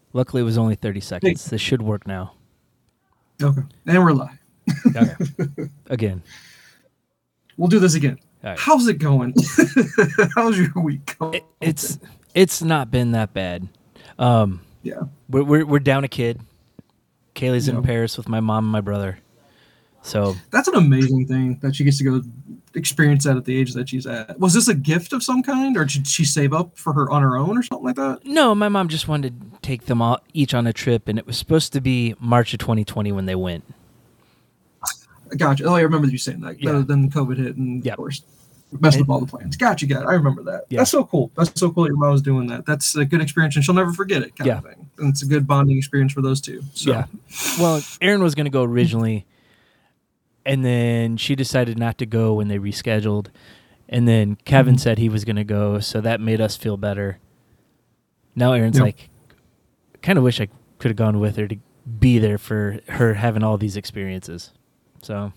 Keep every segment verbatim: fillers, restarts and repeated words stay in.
Luckily, it was only thirty seconds. This should work now. Okay. And we're live. Okay. Again. We'll do this again. Right. How's it going? How's your week going? It, it's it's not been that bad. Um, yeah. We're, we're we're down a kid. Kaylee's Yep. in Paris with my mom and my brother. So that's an amazing thing that she gets to go experience that at the age that she's at. Was this a gift of some kind, or did she save up for her on her own or something like that? No, my mom just wanted to take them all each on a trip, and it was supposed to be March of twenty twenty when they went. Gotcha. Oh, I remember you saying that. Yeah. Then COVID hit, and Yep. of course, messed And- up all the plans. Gotcha, got it. I remember that. Yeah. That's so cool. That's so cool that your mom was doing that. That's a good experience, and she'll never forget it, kind Yeah. of thing. And it's a good bonding experience for those two. So. Yeah. Well, Erin was going to go originally, and then she decided not to go when they rescheduled. And then Kevin Mhm. said he was going to go, so that made us feel better. Now Erin's Yep. like, kind of wish I could have gone with her to be there for her having all these experiences. So,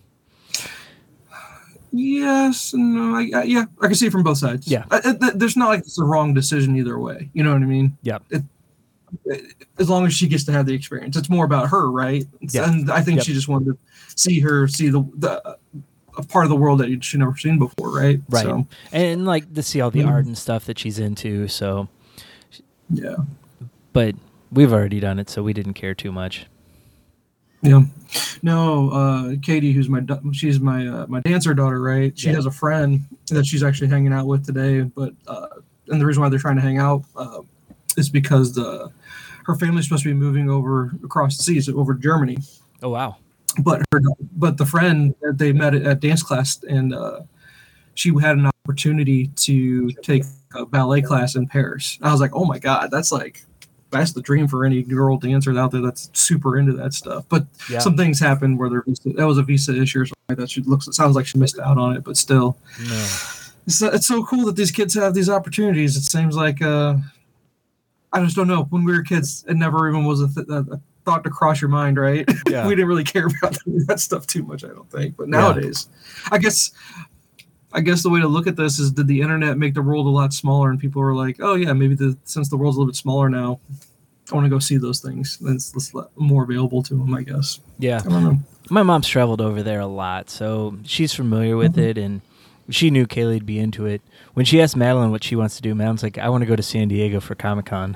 Yes, and no, I, I, yeah, I can see it from both sides. Yeah. I, I, th- there's not like it's a wrong decision either way. You know what I mean? yeah. It, as long as she gets to have the experience, it's more about her, right? Yeah. And I think Yep. she just wanted to see her, see the the a part of the world that she'd never seen before, right? Right. So, And, like, to see all the Mhm. art and stuff that she's into. So, yeah. but we've already done it, so we didn't care too much. Yeah. No, uh, Katie, who's my da- she's my uh, my dancer daughter, right? She Yeah. has a friend that she's actually hanging out with today, but uh, and the reason why they're trying to hang out uh, is because the her family's supposed to be moving over across the seas over to Germany. Oh, wow. But her but the friend that they met at dance class, and uh, she had an opportunity to take a ballet class in Paris. I was like, oh my god, that's like. That's the dream for any girl dancer out there that's super into that stuff. But Yeah. some things happened where their visa, that was a visa issue or something like that. She looks, it sounds like she missed out on it, but still, No. it's, it's so cool that these kids have these opportunities. It seems like, uh, I just don't know. When we were kids, it never even was a, th- a thought to cross your mind, right? Yeah. We didn't really care about that stuff too much, I don't think. But nowadays, I guess. I guess the way to look at this is, did the internet make the world a lot smaller, and people were like, oh yeah, maybe the since the world's a little bit smaller now, I want to go see those things. It's, it's more available to them, I guess. Yeah. I don't know. My mom's traveled over there a lot, so she's familiar with Mhm. it, and she knew Kaylee'd be into it. When she asked Madeline what she wants to do, Madeline's like, I want to go to San Diego for Comic-Con.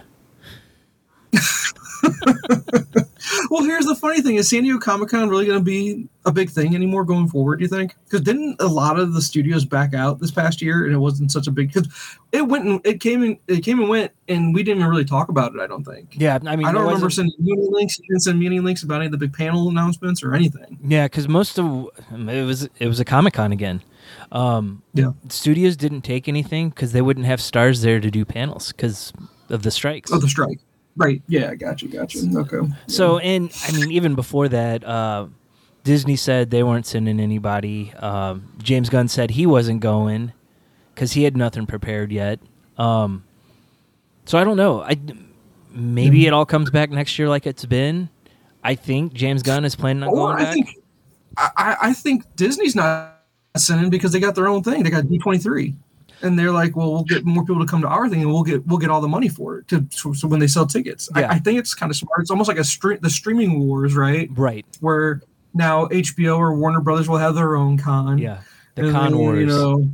Well, here's the funny thing: is San Diego Comic Con really going to be a big thing anymore going forward? Do you think? Because didn't a lot of the studios back out this past year, and it wasn't such a big? Because it went and it came and it came and went, and we didn't even really talk about it. I don't think. Yeah, I mean, I don't there remember wasn't- sending meeting links. You didn't send meeting links about any of the big panel announcements or anything. Yeah, because most of it was it was a Comic-Con again. Um, Yeah. Studios didn't take anything because they wouldn't have stars there to do panels because of the strikes. Oh, the strike. Right. Yeah. Gotcha. Gotcha. Okay. So, and I mean, even before that, uh, Disney said they weren't sending anybody. Um, James Gunn said he wasn't going because he had nothing prepared yet. Um, so I don't know. I maybe Mhm. it all comes back next year like it's been. I think James Gunn is planning on Or going I back. think I, I I think Disney's not sending because they got their own thing. They got D twenty-three, and they're like, well, we'll get more people to come to our thing, and we'll get we'll get all the money for it. To so, so when they sell tickets, Yeah. I, I think it's kind of smart. It's almost like a stream the streaming wars, right? Right. Where now H B O or Warner Brothers will have their own con. Yeah. The And Con then, Wars. You know,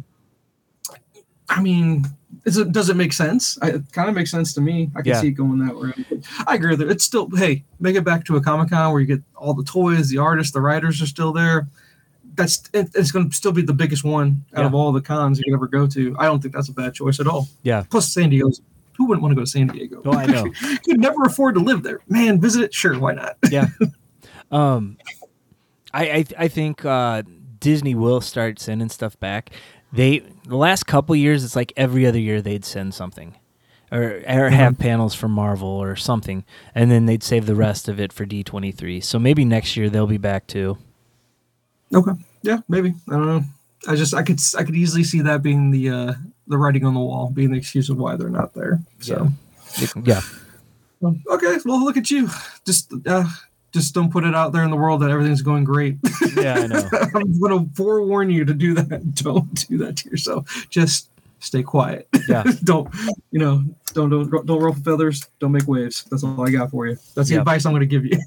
I mean, is it does it make sense? I, it kind of makes sense to me. I can Yeah. see it going that way. I agree with it. It's still, hey, make it back to a Comic Con where you get all the toys, the artists, the writers are still there. That's it, it's going to still be the biggest one out Yeah. of all the cons you could ever go to. I don't think that's a bad choice at all. Yeah. Plus, San Diego's. Who wouldn't want to go to San Diego? Oh, I know. Could never afford to live there. Man, visit it. Sure, why not? Yeah. Um, I I, I think uh, Disney will start sending stuff back. They the last couple years, it's like every other year they'd send something, or or have panels for Marvel or something, and then they'd save the rest of it for D twenty-three. So maybe next year they'll be back too. Okay. Yeah, maybe. I don't know. I just I could I could easily see that being the uh, the writing on the wall, being the excuse of why they're not there. So Yeah. um, okay, well look at you. Just uh, just don't put it out there in the world that everything's going great. Yeah, I know. I'm going to forewarn you to do that. Don't do that to yourself. Just stay quiet. Yeah. Don't, you know, Don't don't don't ruffle feathers. Don't make waves. That's all I got for you. That's the Yep. advice I'm going to give you.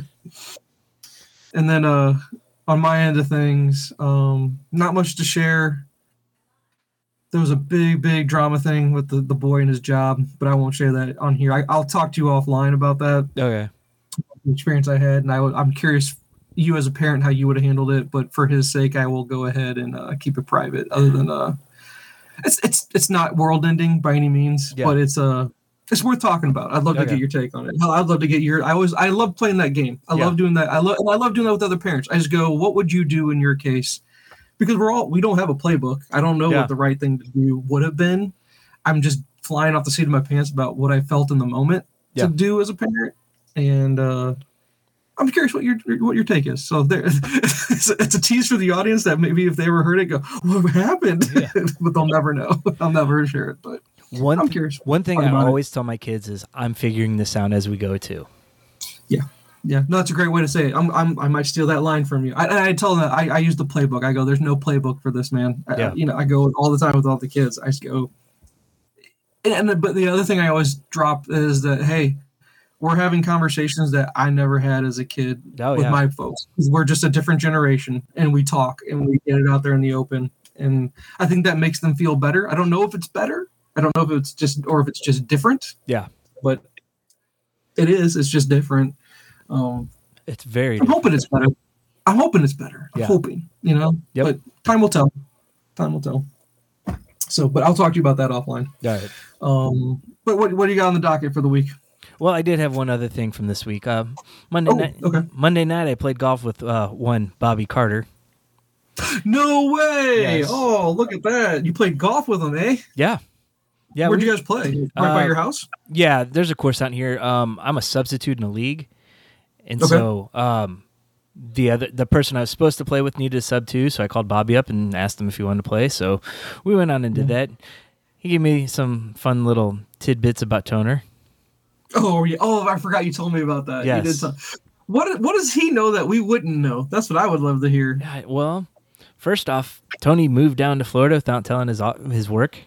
And then uh, on my end of things, um, not much to share. There was a big, big drama thing with the, the boy and his job, but I won't share that on here. I, I'll talk to you offline about that. Okay. The experience I had, and I, I'm curious, you as a parent, how you would have handled it. But for his sake, I will go ahead and uh, keep it private. Other than uh, it's it's it's not world ending by any means, Yeah. but it's uh it's worth talking about. I'd love to Okay. get your take on it. Hell, I'd love to get your. I always I love playing that game. I Yeah. love doing that. I love I love doing that with other parents. I just go, what would you do in your case? Because we're all we don't have a playbook. I don't know Yeah. what the right thing to do would have been. I'm just flying off the seat of my pants about what I felt in the moment Yeah. to do as a parent, and uh, I'm curious what your what your take is. So there, it's, a, it's a tease for the audience that maybe if they ever heard it, go, what happened? Yeah. But they'll never know. I'll never share it. But One I'm th- curious. One thing Talk I about it. always tell my kids is I'm figuring this out as we go too. Yeah. Yeah, no, that's a great way to say it. I'm, I'm, I might steal that line from you. I, I tell them that I, I use the playbook. I go, there's no playbook for this, man. I- Yeah. you know, I go all the time with all the kids. I just go, and, and but the other thing I always drop is that, hey, we're having conversations that I never had as a kid Oh, with yeah. my folks. We're just a different generation, and we talk and we get it out there in the open. And I think that makes them feel better. I don't know if it's better. I don't know if it's just or if it's just different. Yeah. But it is. It's just different. Um, It's very I'm different. hoping it's better. I'm hoping it's better. I'm Yeah. hoping, you know. Yep. But time will tell. Time will tell. So, but I'll talk to you about that offline. All right. Um, but what what do you got on the docket for the week? Well, I did have one other thing from this week. Uh, Monday Oh, night. okay. Monday night, I played golf with uh, one Bobby Carter. No way! Yes. Oh, look at that! You played golf with him, eh? Yeah. Yeah. Where'd we- you guys play? Right by Uh, your house? Yeah, there's a course out here. Um, I'm a substitute in a league, and Okay. so um, the other the person I was supposed to play with needed a sub too. So I called Bobby up and asked him if he wanted to play. So we went on and did that. He gave me some fun little tidbits about Toner. Oh yeah. Oh, I forgot you told me about that. You Yes. did some- What What does he know that we wouldn't know? That's what I would love to hear. Yeah, well, first off, Tony moved down to Florida without telling his au- his work.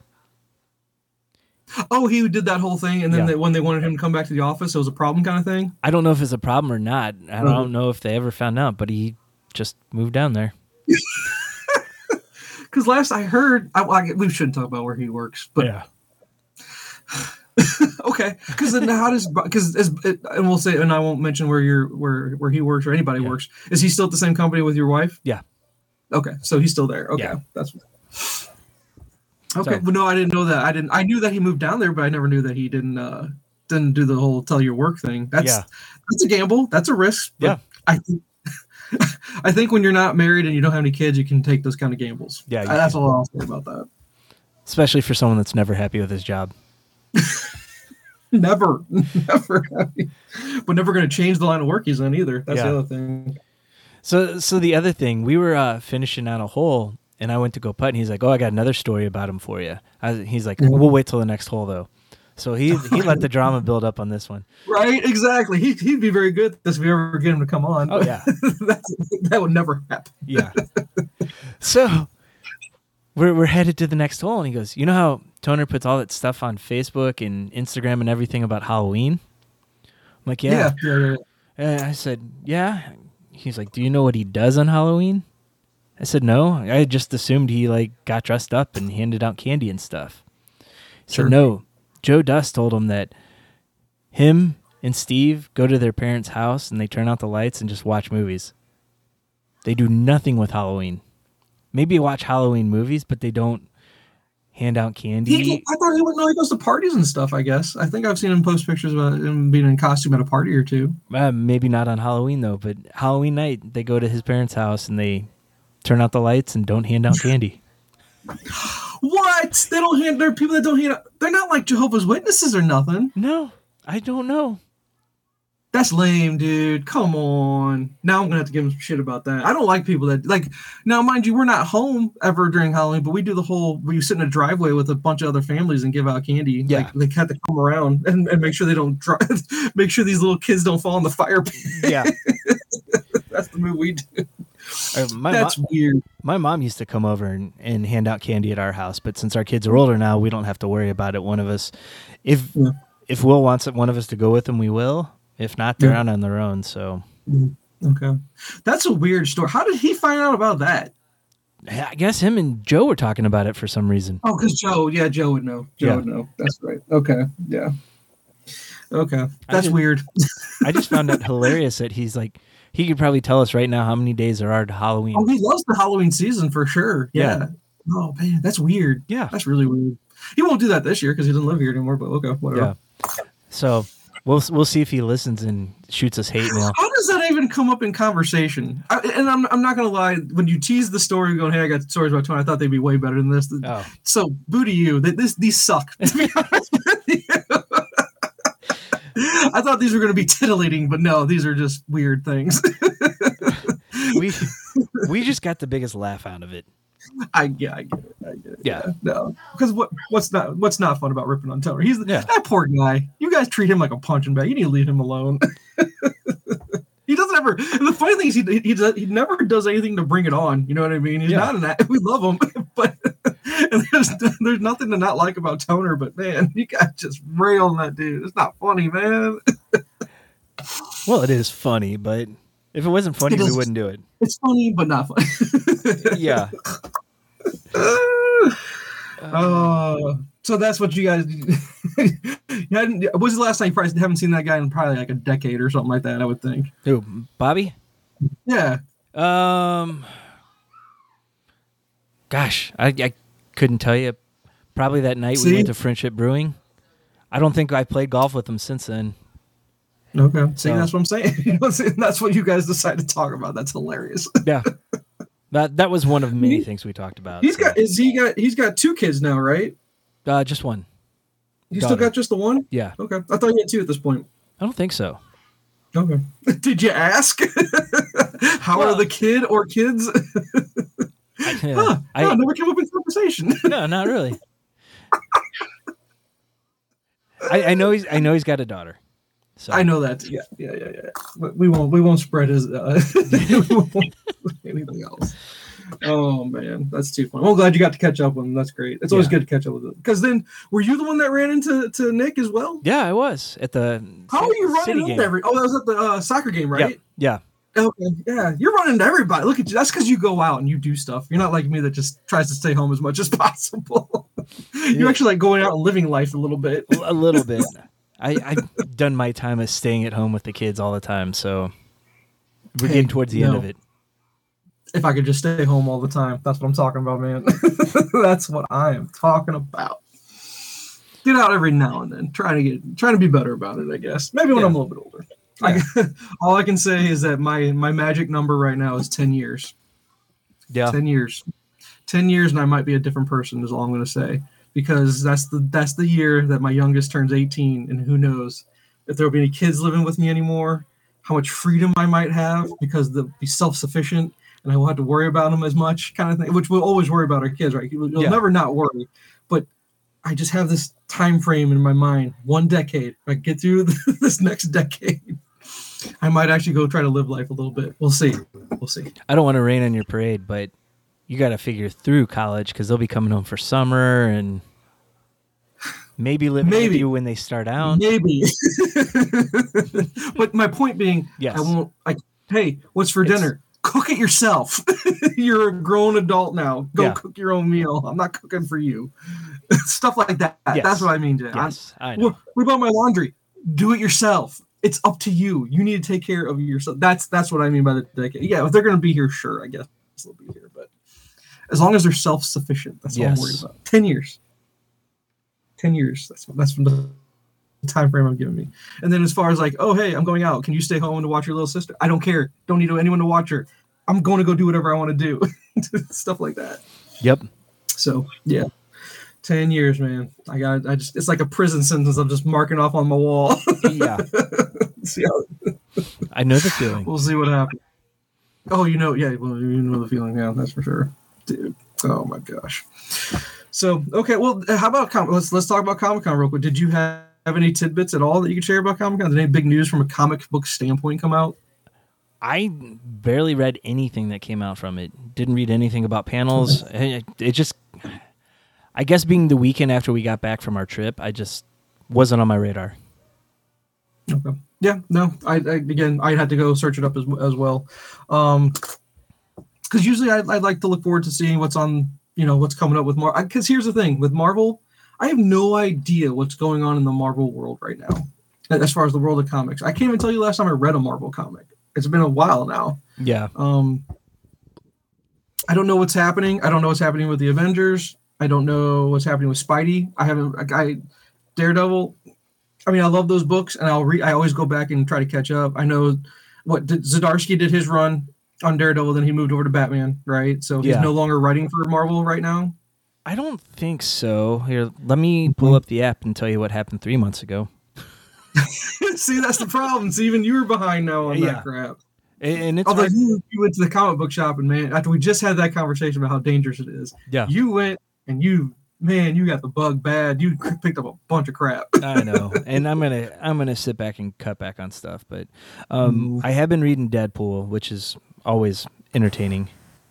Oh, he did that whole thing, and then Yeah. they, when they wanted him to come back to the office, it was a problem kind of thing. I don't know if it's a problem or not. I Mhm. don't know if they ever found out, but he just moved down there. Because last I heard, I, I, we shouldn't talk about where he works, but yeah. okay. Because then how does because and we'll say, and I won't mention where you're where where he works or anybody Yeah. works. Is he still at the same company with your wife? Yeah. Okay, so he's still there. Okay, Yeah. that's okay. So- But no, I didn't know that. I didn't. I knew that he moved down there, but I never knew that he didn't uh, didn't do the whole tell your work thing. That's Yeah. that's a gamble. That's a risk. But Yeah. I think I think when you're not married and you don't have any kids, you can take those kind of gambles. Yeah, you Uh, that's can. all I'll say about that. Especially for someone that's never happy with his job. Never, never. But never going to change the line of work he's in either. That's Yeah. the other thing. So, so the other thing, we were uh, finishing out a hole, and I went to go putt, and he's like, "Oh, I got another story about him for you." I, he's like, "We'll wait till the next hole, though." So he he let the drama build up on this one. Right, exactly. He, he'd be very good at this if we ever get him to come on. Oh, but yeah. that's, that would never happen. Yeah. So we're we're headed to the next hole, and he goes, "You know how Toner puts all that stuff on Facebook and Instagram and everything about Halloween?" I'm like, Yeah, "Yeah." yeah, yeah. And I said, "Yeah." He's like, "Do you know what he does on Halloween?" I said, "No. I just assumed he like got dressed up and handed out candy and stuff." He Sure. said, "No. Joe Dust told him that him and Steve go to their parents' house and they turn out the lights and just watch movies. They do nothing with Halloween. Maybe watch Halloween movies, but they don't hand out candy." He, I thought he would know he goes to parties and stuff, I guess. I think I've seen him post pictures about him being in costume at a party or two. Uh, maybe not on Halloween, though, but Halloween night, they go to his parents' house and they turn out the lights and don't hand out candy. What? They don't hand, there are people that don't hand, they're not like Jehovah's Witnesses or nothing. No, I don't know. That's lame, dude. Come on. Now I'm gonna have to give him some shit about that. I don't like people that like. Now, mind you, we're not home ever during Halloween, but we do the whole. We sit in a driveway with a bunch of other families and give out candy. Yeah. Like, they have to come around and, and make sure they don't drive. Make sure these little kids don't fall in the fire pit. Yeah. That's the move we do. Uh, my That's mo- weird. My mom used to come over and, and hand out candy at our house, but since our kids are older now, we don't have to worry about it. One of us, if Yeah. if Will wants one of us to go with them, we will. If not, they're Yeah. out on their own. So, Okay, that's a weird story. How did he find out about that? I guess him and Joe were talking about it for some reason. Oh, because Joe, yeah, Joe would know. Joe Yeah. would know. That's right. Okay, yeah. Okay, that's just- weird. I just found it hilarious that he's like, he could probably tell us right now how many days there are to Halloween. Oh, he loves the Halloween season for sure. Yeah. Yeah. Oh man, that's weird. Yeah. That's really weird. He won't do that this year because he doesn't live here anymore. But okay, whatever. Yeah. So we'll we'll see if he listens and shoots us hate mail. How does that even come up in conversation? I, and I'm I'm not gonna lie. When you tease the story, going, "Hey, I got stories about Tony," I thought they'd be way better than this. Oh. So boo to you. They, this these suck. To be honest with you. I thought these were going to be titillating, but no, these are just weird things. we we just got the biggest laugh out of it. I yeah, I get it. I get it. Yeah. Yeah, no, because what what's not what's not fun about ripping on Toner? He's Yeah. that poor guy. You guys treat him like a punching bag. You need to leave him alone. He doesn't ever. The funny thing is, he he, does, he never does anything to bring it on. You know what I mean? He's Yeah. not an act. We love him, but and there's there's nothing to not like about Toner. But man, you guys just rail on that dude. It's not funny, man. Well, it is funny, but if it wasn't funny, It we is- wouldn't do it. It's funny, but not funny. Yeah. Oh, so that's what you guys. You hadn't, when's the last time you probably haven't seen that guy in probably like a decade or something like that? I would think. Who, Bobby? Yeah. Um, gosh, I, I couldn't tell you. Probably that night we See? went to Friendship Brewing. I don't think I played golf with him since then. Okay. See, So- that's what I'm saying. You know, see, that's what you guys decide to talk about. That's hilarious. Yeah. That that was one of many things we talked about. He's so. got. Is he got? He's got two kids now, right? uh, just one. You still Daughter. got just the one? Yeah. Okay. I thought you had two at this point. I don't think so. Okay. Did you ask? How Well- are the kid or kids? I, yeah, Huh, I- huh, never came up in conversation. no, not really. I, I know he's I know he's got a daughter. So I know that. Yeah, yeah, yeah, yeah. But we won't. We won't spread his. Uh, we won't anything else. Oh man, that's too funny. Well, I'm glad you got to catch up with him. That's great. It's always Yeah. good to catch up with him. Because then, were you the one that ran into to Nick as well? Yeah, I was at the How are you city running into game. every? Oh, that was at the uh, soccer game, right? Yeah, Okay, yeah. You're running into everybody. Look at you. That's because you go out and you do stuff. You're not like me that just tries to stay home as much as possible. You're Yeah. actually like going out and living life a little bit. yeah, a little bit. I I've done my time as staying at home with the kids all the time, so we're Hey, getting towards the end no. of it. If I could just stay home all the time, that's what I'm talking about, man. That's what I am talking about. Get out every now and then. Trying to get, trying to be better about it, I guess. Maybe when Yeah. I'm a little bit older. I, all I can say is that my my magic number right now is ten years. Yeah, ten years. ten years, and I might be a different person. Is all I'm going to say, because that's the that's the year that my youngest turns eighteen, and who knows if there will be any kids living with me anymore. How much freedom I might have because they'll be self-sufficient and I won't have to worry about them as much, kind of thing. Which we'll always worry about our kids, right? You'll, you'll Yeah. never not worry, but I just have this time frame in my mind. One decade. If I get through this next decade, I might actually go try to live life a little bit. We'll see. We'll see. I don't want to rain on your parade, but you got to figure through college because they'll be coming home for summer and maybe living with Maybe. you when they start out. Maybe. But my point being, Yes. I won't like, hey, what's for It's- dinner? Cook it yourself. You're a grown adult now. Go Yeah. cook your own meal. I'm not cooking for you. Stuff like that. Yes. That's what I mean, Jen. I'm- Yes, I know. What, what about my laundry? Do it yourself. It's up to you. You need to take care of yourself. That's that's what I mean by the decade. Yeah, if they're going to be here, sure, I guess they'll be here. But as long as they're self-sufficient, that's all I'm worried Yes. about. Ten years. Ten years. That's that's from the time frame I'm giving me. And then as far as like, oh hey, I'm going out. Can you stay home to watch your little sister? I don't care. Don't need anyone to watch her. I'm going to go do whatever I want to do. Stuff like that. Yep. So yeah. Ten years, man. I got. I just. It's like a prison sentence. I'm just marking off on my wall. Yeah, see how, I know the feeling. we'll see what happens. Oh, you know, yeah. Well, you know the feeling. Yeah, that's for sure, dude. Oh my gosh. So okay, well, how about Com- let's let's talk about Comic Con real quick. Did you have, have any tidbits at all that you could share about Comic Con? Did any big news from a comic book standpoint come out? I barely read anything that came out from it. Didn't read anything about panels. It, it just, I guess being the weekend after we got back from our trip, I just wasn't on my radar. Okay. Yeah, no, I, I again, I had to go search it up as, as well. Um, because usually I, I like to look forward to seeing what's on, you know, what's coming up with Marvel. Because here's the thing with Marvel, I have no idea what's going on in the Marvel world right now, as far as the world of comics. I can't even tell you last time I read a Marvel comic. It's been a while now. Yeah. Um, I don't know what's happening. I don't know what's happening with the Avengers. I don't know what's happening with Spidey. I haven't. I Daredevil. I mean, I love those books, and I'll read. I always go back and try to catch up. I know what did, Zdarsky did his run on Daredevil, then he moved over to Batman, right? So he's yeah. no longer writing for Marvel right now. I don't think so. Here, let me pull up the app and tell you what happened three months ago. See, that's the problem. See, even you were behind now on yeah. that crap. And it's although hard. you, you went to the comic book shop, and man, after we just had that conversation about how dangerous it is, yeah, you went and you. Man, you got the bug bad. You picked up a bunch of crap. I know, and I'm gonna I'm gonna sit back and cut back on stuff. But um, I have been reading Deadpool, which is always entertaining.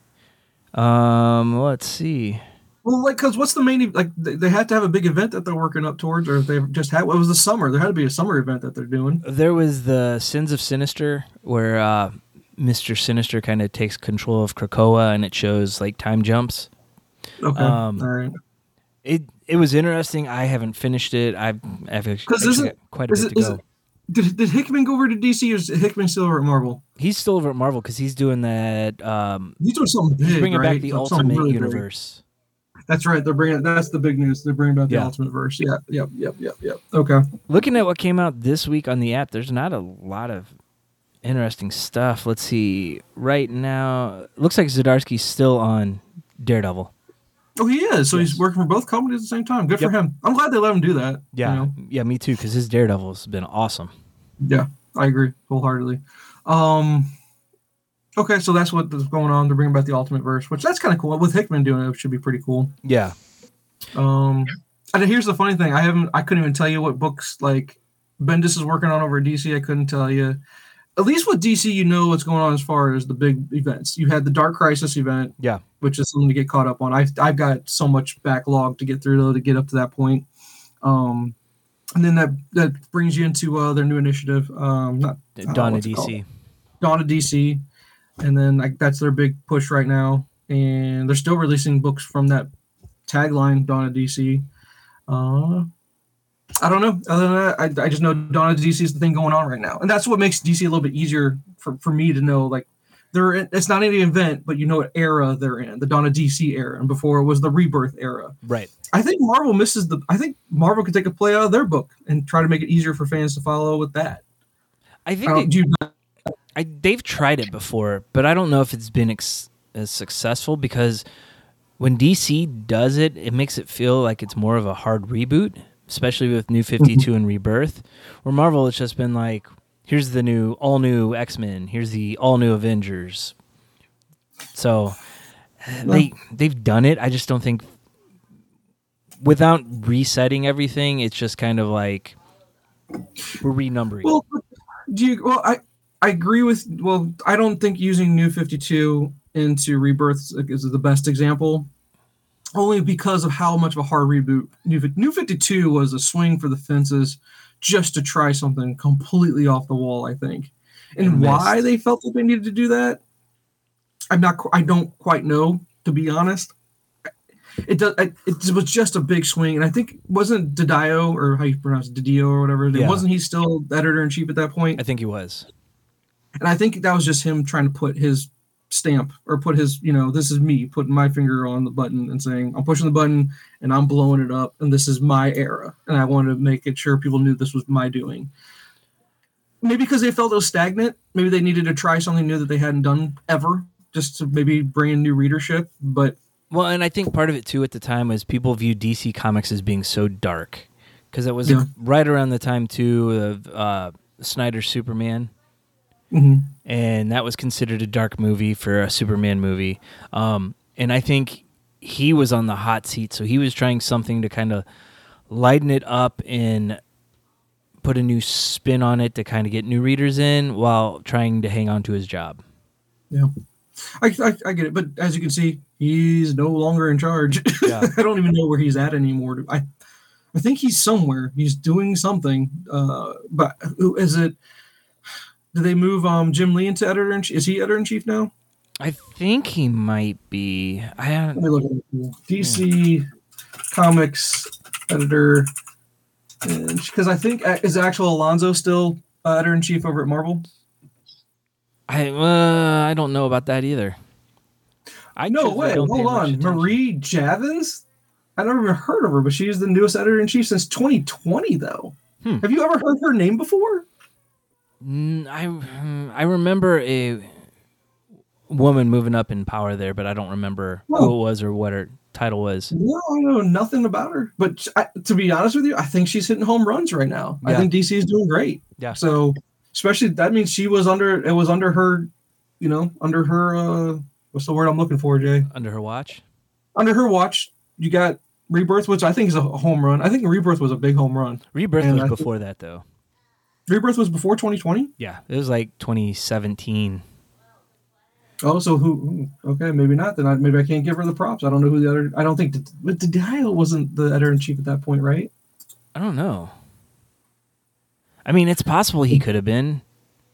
Um, let's see. Well, like, cause what's the main like? They, they had to have a big event that they're working up towards, or if they just had. What was the summer? There had to be a summer event that they're doing. There was the Sins of Sinister, where uh, Mister Sinister kind of takes control of Krakoa, and it shows like time jumps. Okay, um, all right. It it was interesting. I haven't finished it. I've, I've actually got quite a bit it, to go. It, did did Hickman go over to D C, or is Hickman still over at Marvel? He's still over at Marvel because he's doing that. Um, he's doing something big, he's bringing right? back the Something Ultimate really Universe. Big. That's right. They're bringing. That's the big news. They're bringing back the yeah. Ultimate Verse. Yeah. Yep. Yep. Yep. Yep. Okay. Looking at what came out this week on the app, there's not a lot of interesting stuff. Let's see. Right now, looks like Zdarsky's still on Daredevil. Oh, he is. So yes. he's working for both companies at the same time. Good yep. for him. I'm glad they let him do that. Yeah. You know? Yeah, me too, because his Daredevil has been awesome. Yeah, I agree wholeheartedly. Um, okay, so that's what's going on. They're bringing back the Ultimate Verse, which that's kind of cool. With Hickman doing it, it should be pretty cool. Yeah. Um, and here's the funny thing. I haven't, I couldn't even tell you what books, like, Bendis is working on over at D C. I couldn't tell you. At least with D C, you know what's going on as far as the big events. You had the Dark Crisis event. Yeah. Which is something to get caught up on. I've, I've got so much backlog to get through, though, to get up to that point. Um, and then that, that brings you into uh, their new initiative. Um, not Dawn of D C. Dawn of D C. And then like that's their big push right now. And they're still releasing books from that tagline, Dawn of D C. Uh, I don't know. Other than that, I, I just know Dawn of D C is the thing going on right now. And that's what makes D C a little bit easier for, for me to know, like, they're in, it's not any event, but you know what era they're in, the Dawn of D C era, and before it was the Rebirth era. Right. I think Marvel misses the. I think Marvel could take a play out of their book and try to make it easier for fans to follow with that. I think I they, you, I, they've tried it before, but I don't know if it's been ex, as successful because when D C does it, it makes it feel like it's more of a hard reboot, especially with New fifty-two and Rebirth. Where Marvel, it's just been like, here's the new, all new X-Men. Here's the all new Avengers. So they they've done it. I just don't think without resetting everything, it's just kind of like we're renumbering. Well, do you? Well, I I agree with. Well, I don't think using New fifty-two into Rebirth is the best example, only because of how much of a hard reboot New New fifty-two was. A swing for the fences, just to try something completely off the wall, I think. And, and why they felt that they needed to do that, I'm not. I don't quite know, to be honest. It does. It, it was just a big swing, and I think wasn't Didio, or how you pronounce it, Didio or whatever. Yeah. Wasn't he still editor in chief at that point? I think he was. And I think that was just him trying to put his stamp or put his, you know, this is me putting my finger on the button and saying, I'm pushing the button and I'm blowing it up, and this is my era. And I wanted to make it sure people knew this was my doing. Maybe because they felt it was stagnant. Maybe they needed to try something new that they hadn't done ever, just to maybe bring in new readership. But well, and I think part of it too at the time was people viewed D C Comics as being so dark because it was yeah. right around the time too of uh, Snyder's Superman. Mm-hmm. And that was considered a dark movie for a Superman movie. Um, and I think he was on the hot seat, so he was trying something to kind of lighten it up and put a new spin on it to kind of get new readers in while trying to hang on to his job. Yeah, I, I, I get it. But as you can see, he's no longer in charge. Yeah. I don't even know where he's at anymore. I, I think he's somewhere. He's doing something. Uh, but who is it? Did they move um, Jim Lee into editor in chief? Is he editor in chief now? I think he might be. I haven't. Let me look at it. D C yeah. Comics editor, because I think is actual Alonso still uh, editor in chief over at Marvel. I uh, I don't know about that either. I no way. Hold on, Marie Javins. I never even heard of her, but she's the newest editor in chief since twenty twenty. Though, hmm. Have you ever heard her name before? Mm, I I remember a woman moving up in power there, but I don't remember oh. who it was or what her title was. No, I know nothing about her. But I, to be honest with you, I think she's hitting home runs right now. Yeah. I think D C is doing great. Yeah. So especially that means she was under. It was under her, you know, under her. Uh, what's the word I'm looking for, Jay? Under her watch. Under her watch, you got Rebirth, which I think is a home run. I think Rebirth was a big home run. Rebirth and was I before think, that, though. Rebirth was before twenty twenty? Yeah, it was like twenty seventeen. Oh, so who? Okay, maybe not. Then I, maybe I can't give her the props. I don't know who the editor. I don't think. But DiDio wasn't the editor in chief at that point, right? I don't know. I mean, it's possible he could have been.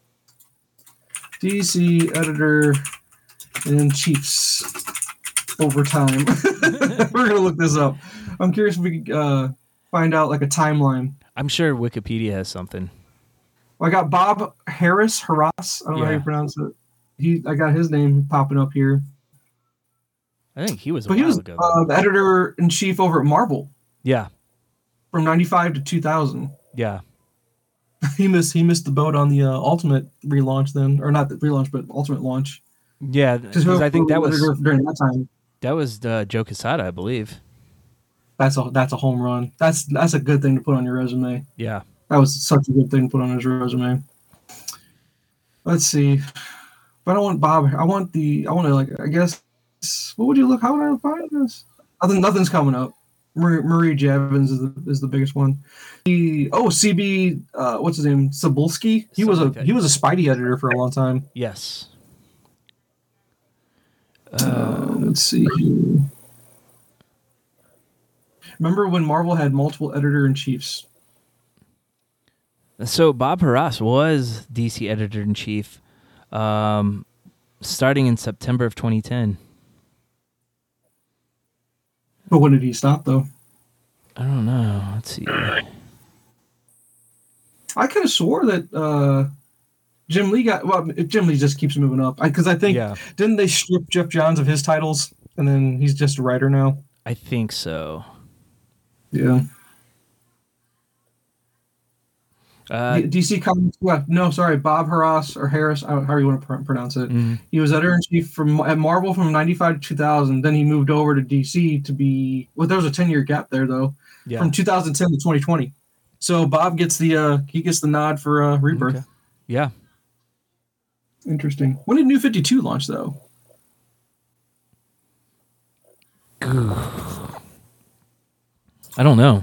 D C editor in chiefs over time. We're gonna look this up. I'm curious if we could uh, find out like a timeline. I'm sure Wikipedia has something. Well, I got Bob Harris, Harras. I don't yeah. know how you pronounce it. He, I got his name popping up here. I think he was a but while he was ago, uh, the editor in chief over at Marvel. Yeah, from ninety-five to two thousand. Yeah, he missed he missed the boat on the uh, Ultimate relaunch then, or not the relaunch, but Ultimate launch. Yeah, because I think that was during that time. That was uh, Joe Quesada, I believe. That's a that's a home run. That's that's a good thing to put on your resume. Yeah, that was such a good thing to put on his resume. Let's see. But I don't want Bob. I want the. I want to like. I guess. What would you look? How would I find this? Nothing. Nothing's coming up. Marie, Marie Javins is the is the biggest one. He, oh, C B. Uh, what's his name? Cebulski. He Something was a like he was a Spidey editor for a long time. Yes. Uh, let's see. Remember when Marvel had multiple editor in chiefs? So Bob Harras was D C editor in chief. Um, starting in September of twenty ten. But when did he stop, though? I don't know. Let's see. I could have swore that uh, Jim Lee got... Well, Jim Lee just keeps moving up. Because I, I think... Yeah. Didn't they strip Jeff Johns of his titles? And then he's just a writer now? I think so. Yeah. Uh, D C Comics, well, no, sorry, Bob Harras or Harris, however you want to pr- pronounce it. Mm-hmm. He was editor in chief from at Marvel from ninety-five to two thousand. Then he moved over to D C to be. Well, there was a ten year gap there though, yeah. From two thousand ten to twenty twenty. So Bob gets the uh, he gets the nod for uh, Rebirth. Okay. Yeah, interesting. When did New fifty-two launch though? I don't know.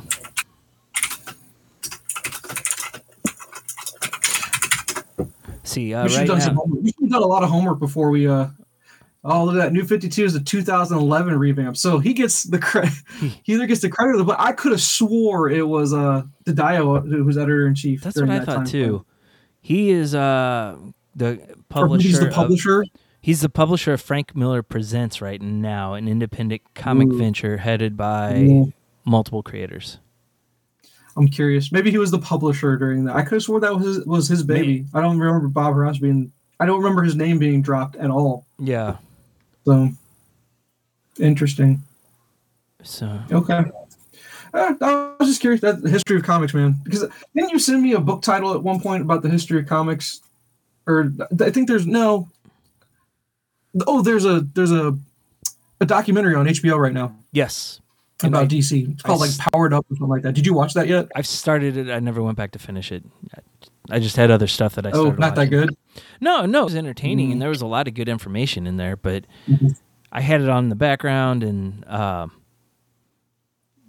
See, uh, we should right done now. some homework. We should have done a lot of homework before we. Uh, oh, look at that! New fifty-two is a two thousand eleven revamp, so he gets the credit. He either gets the credit, but I could have swore it was uh DiDio who was editor in chief. That's what I that thought too. Frame. He is uh the publisher. He's the publisher. Of, he's the publisher of Frank Miller Presents right now, an independent comic Ooh. venture headed by yeah. multiple creators. I'm curious. Maybe he was the publisher during that. I could have swore that was his, was his baby. Maybe. I don't remember Bob Ross being. I don't remember his name being dropped at all. Yeah. So interesting. So okay. Uh, I was just curious that the history of comics, man. Because didn't you send me a book title at one point about the history of comics? Or I think there's no. Oh, there's a there's a a documentary on H B O right now. Yes. About I, D C. It's called I, like Powered Up or something like that. Did you watch that yet? I've started it. I never went back to finish it. I just had other stuff that I started Oh, not watching. that good? No, no. It was entertaining, mm. and there was a lot of good information in there, but mm-hmm. I had it on in the background, and uh,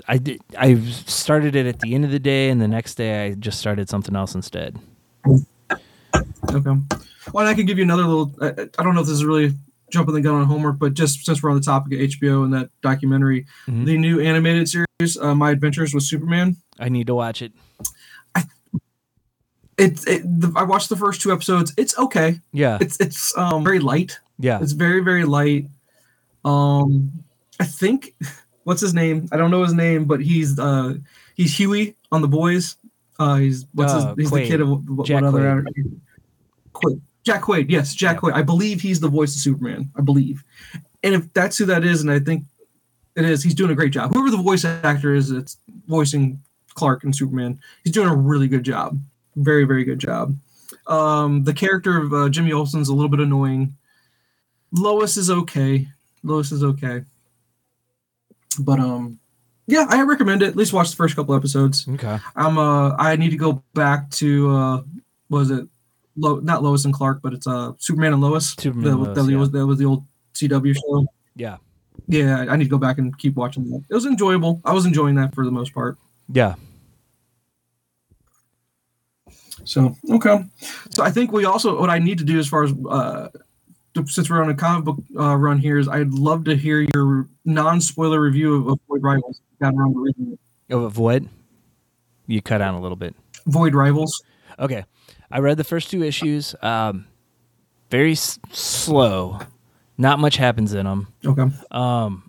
I did. I started it at the end of the day, and the next day I just started something else instead. Okay. Well, I can give you another little. I, I don't know if this is really jumping the gun on homework, but just since we're on the topic of H B O and that documentary, mm-hmm. the new animated series, uh, My Adventures with Superman. I need to watch it. I, it, it the, I watched the first two episodes. It's okay. Yeah. It's it's um very light. Yeah. It's very very light. Um, I think what's his name? I don't know his name, but he's uh he's Huey on The Boys. Uh, he's what's uh, his? He's Quaid. the kid of what, Jack what other? Quaid. Quaid. Jack Quaid, yes, Jack yeah. Quaid. I believe he's the voice of Superman. I believe, and if that's who that is, and I think it is, he's doing a great job. Whoever the voice actor is that's voicing Clark and Superman, he's doing a really good job. Very, very good job. Um, the character of uh, Jimmy Olsen's a little bit annoying. Lois is okay. Lois is okay. But um, yeah, I recommend it. At least watch the first couple episodes. Okay. I'm uh, I need to go back to uh, what was it? Lo- not Lois and Clark, but it's uh Superman and Lois. Superman that, and Lois, that, yeah. was, that was the old C W show. Yeah. Yeah, I need to go back and keep watching that. It was enjoyable. I was enjoying that for the most part. Yeah. So, okay. So I think we also, what I need to do as far as, uh, since we're on a comic book uh, run here, is I'd love to hear your non-spoiler review of, of Void Rivals. Got around to reading it. Of what? You cut out a little bit. Void Rivals. Okay. I read the first two issues. Um, very s- slow. Not much happens in them. Okay. Um,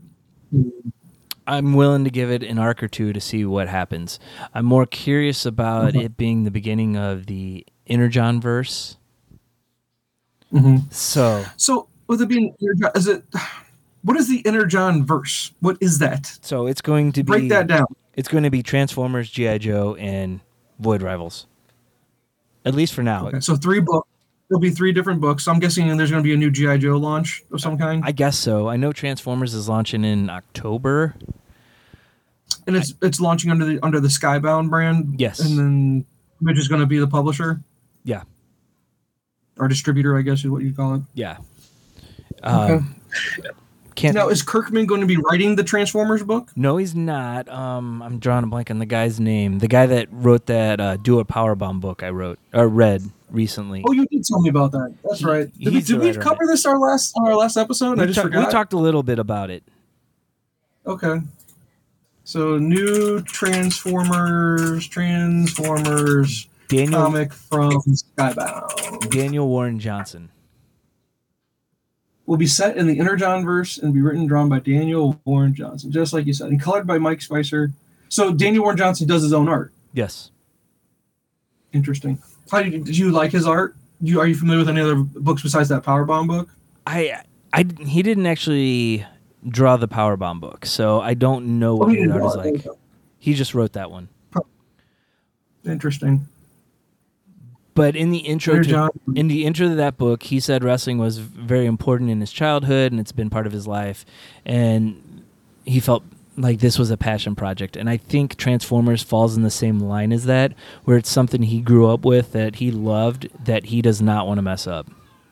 I'm willing to give it an arc or two to see what happens. I'm more curious about mm-hmm. it being the beginning of the Energon verse. Mm-hmm. So, so with it being is it? What is the Energon verse? What is that? So it's going to be break that down. It's going to be Transformers, G I. Joe, and Void Rivals. At least for now. Okay, so three books. There'll be three different books. So I'm guessing there's going to be a new G I. Joe launch of some kind. I guess so. I know Transformers is launching in October, and it's I, it's launching under the under the Skybound brand. Yes, and then which is going to be the publisher. Yeah, or distributor, I guess is what you call it. Yeah. Okay. Um, can't now is Kirkman going to be writing the Transformers book? No, he's not. Um, I'm drawing a blank on the guy's name. The guy that wrote that uh, Do a Powerbomb book I wrote or read recently. Oh, you did tell me about that. That's right. Did we, did we cover this our last our last episode? We I just talk, forgot. We talked a little bit about it. Okay. So new Transformers, Transformers Daniel, comic from Skybound. Daniel Warren Johnson. Will be set in the Energonverse and be written and drawn by Daniel Warren Johnson, just like you said, and colored by Mike Spicer. So Daniel Warren Johnson does his own art. Yes. Interesting. How did you, did you like his art? You are you familiar with any other books besides that Powerbomb book? I, I he didn't actually draw the Powerbomb book, so I don't know what oh, his art is like. Okay. He just wrote that one. Interesting. But in the intro to, in the intro to that book, he said wrestling was very important in his childhood, and it's been part of his life, and he felt like this was a passion project. And I think Transformers falls in the same line as that, where it's something he grew up with that he loved that he does not want to mess up.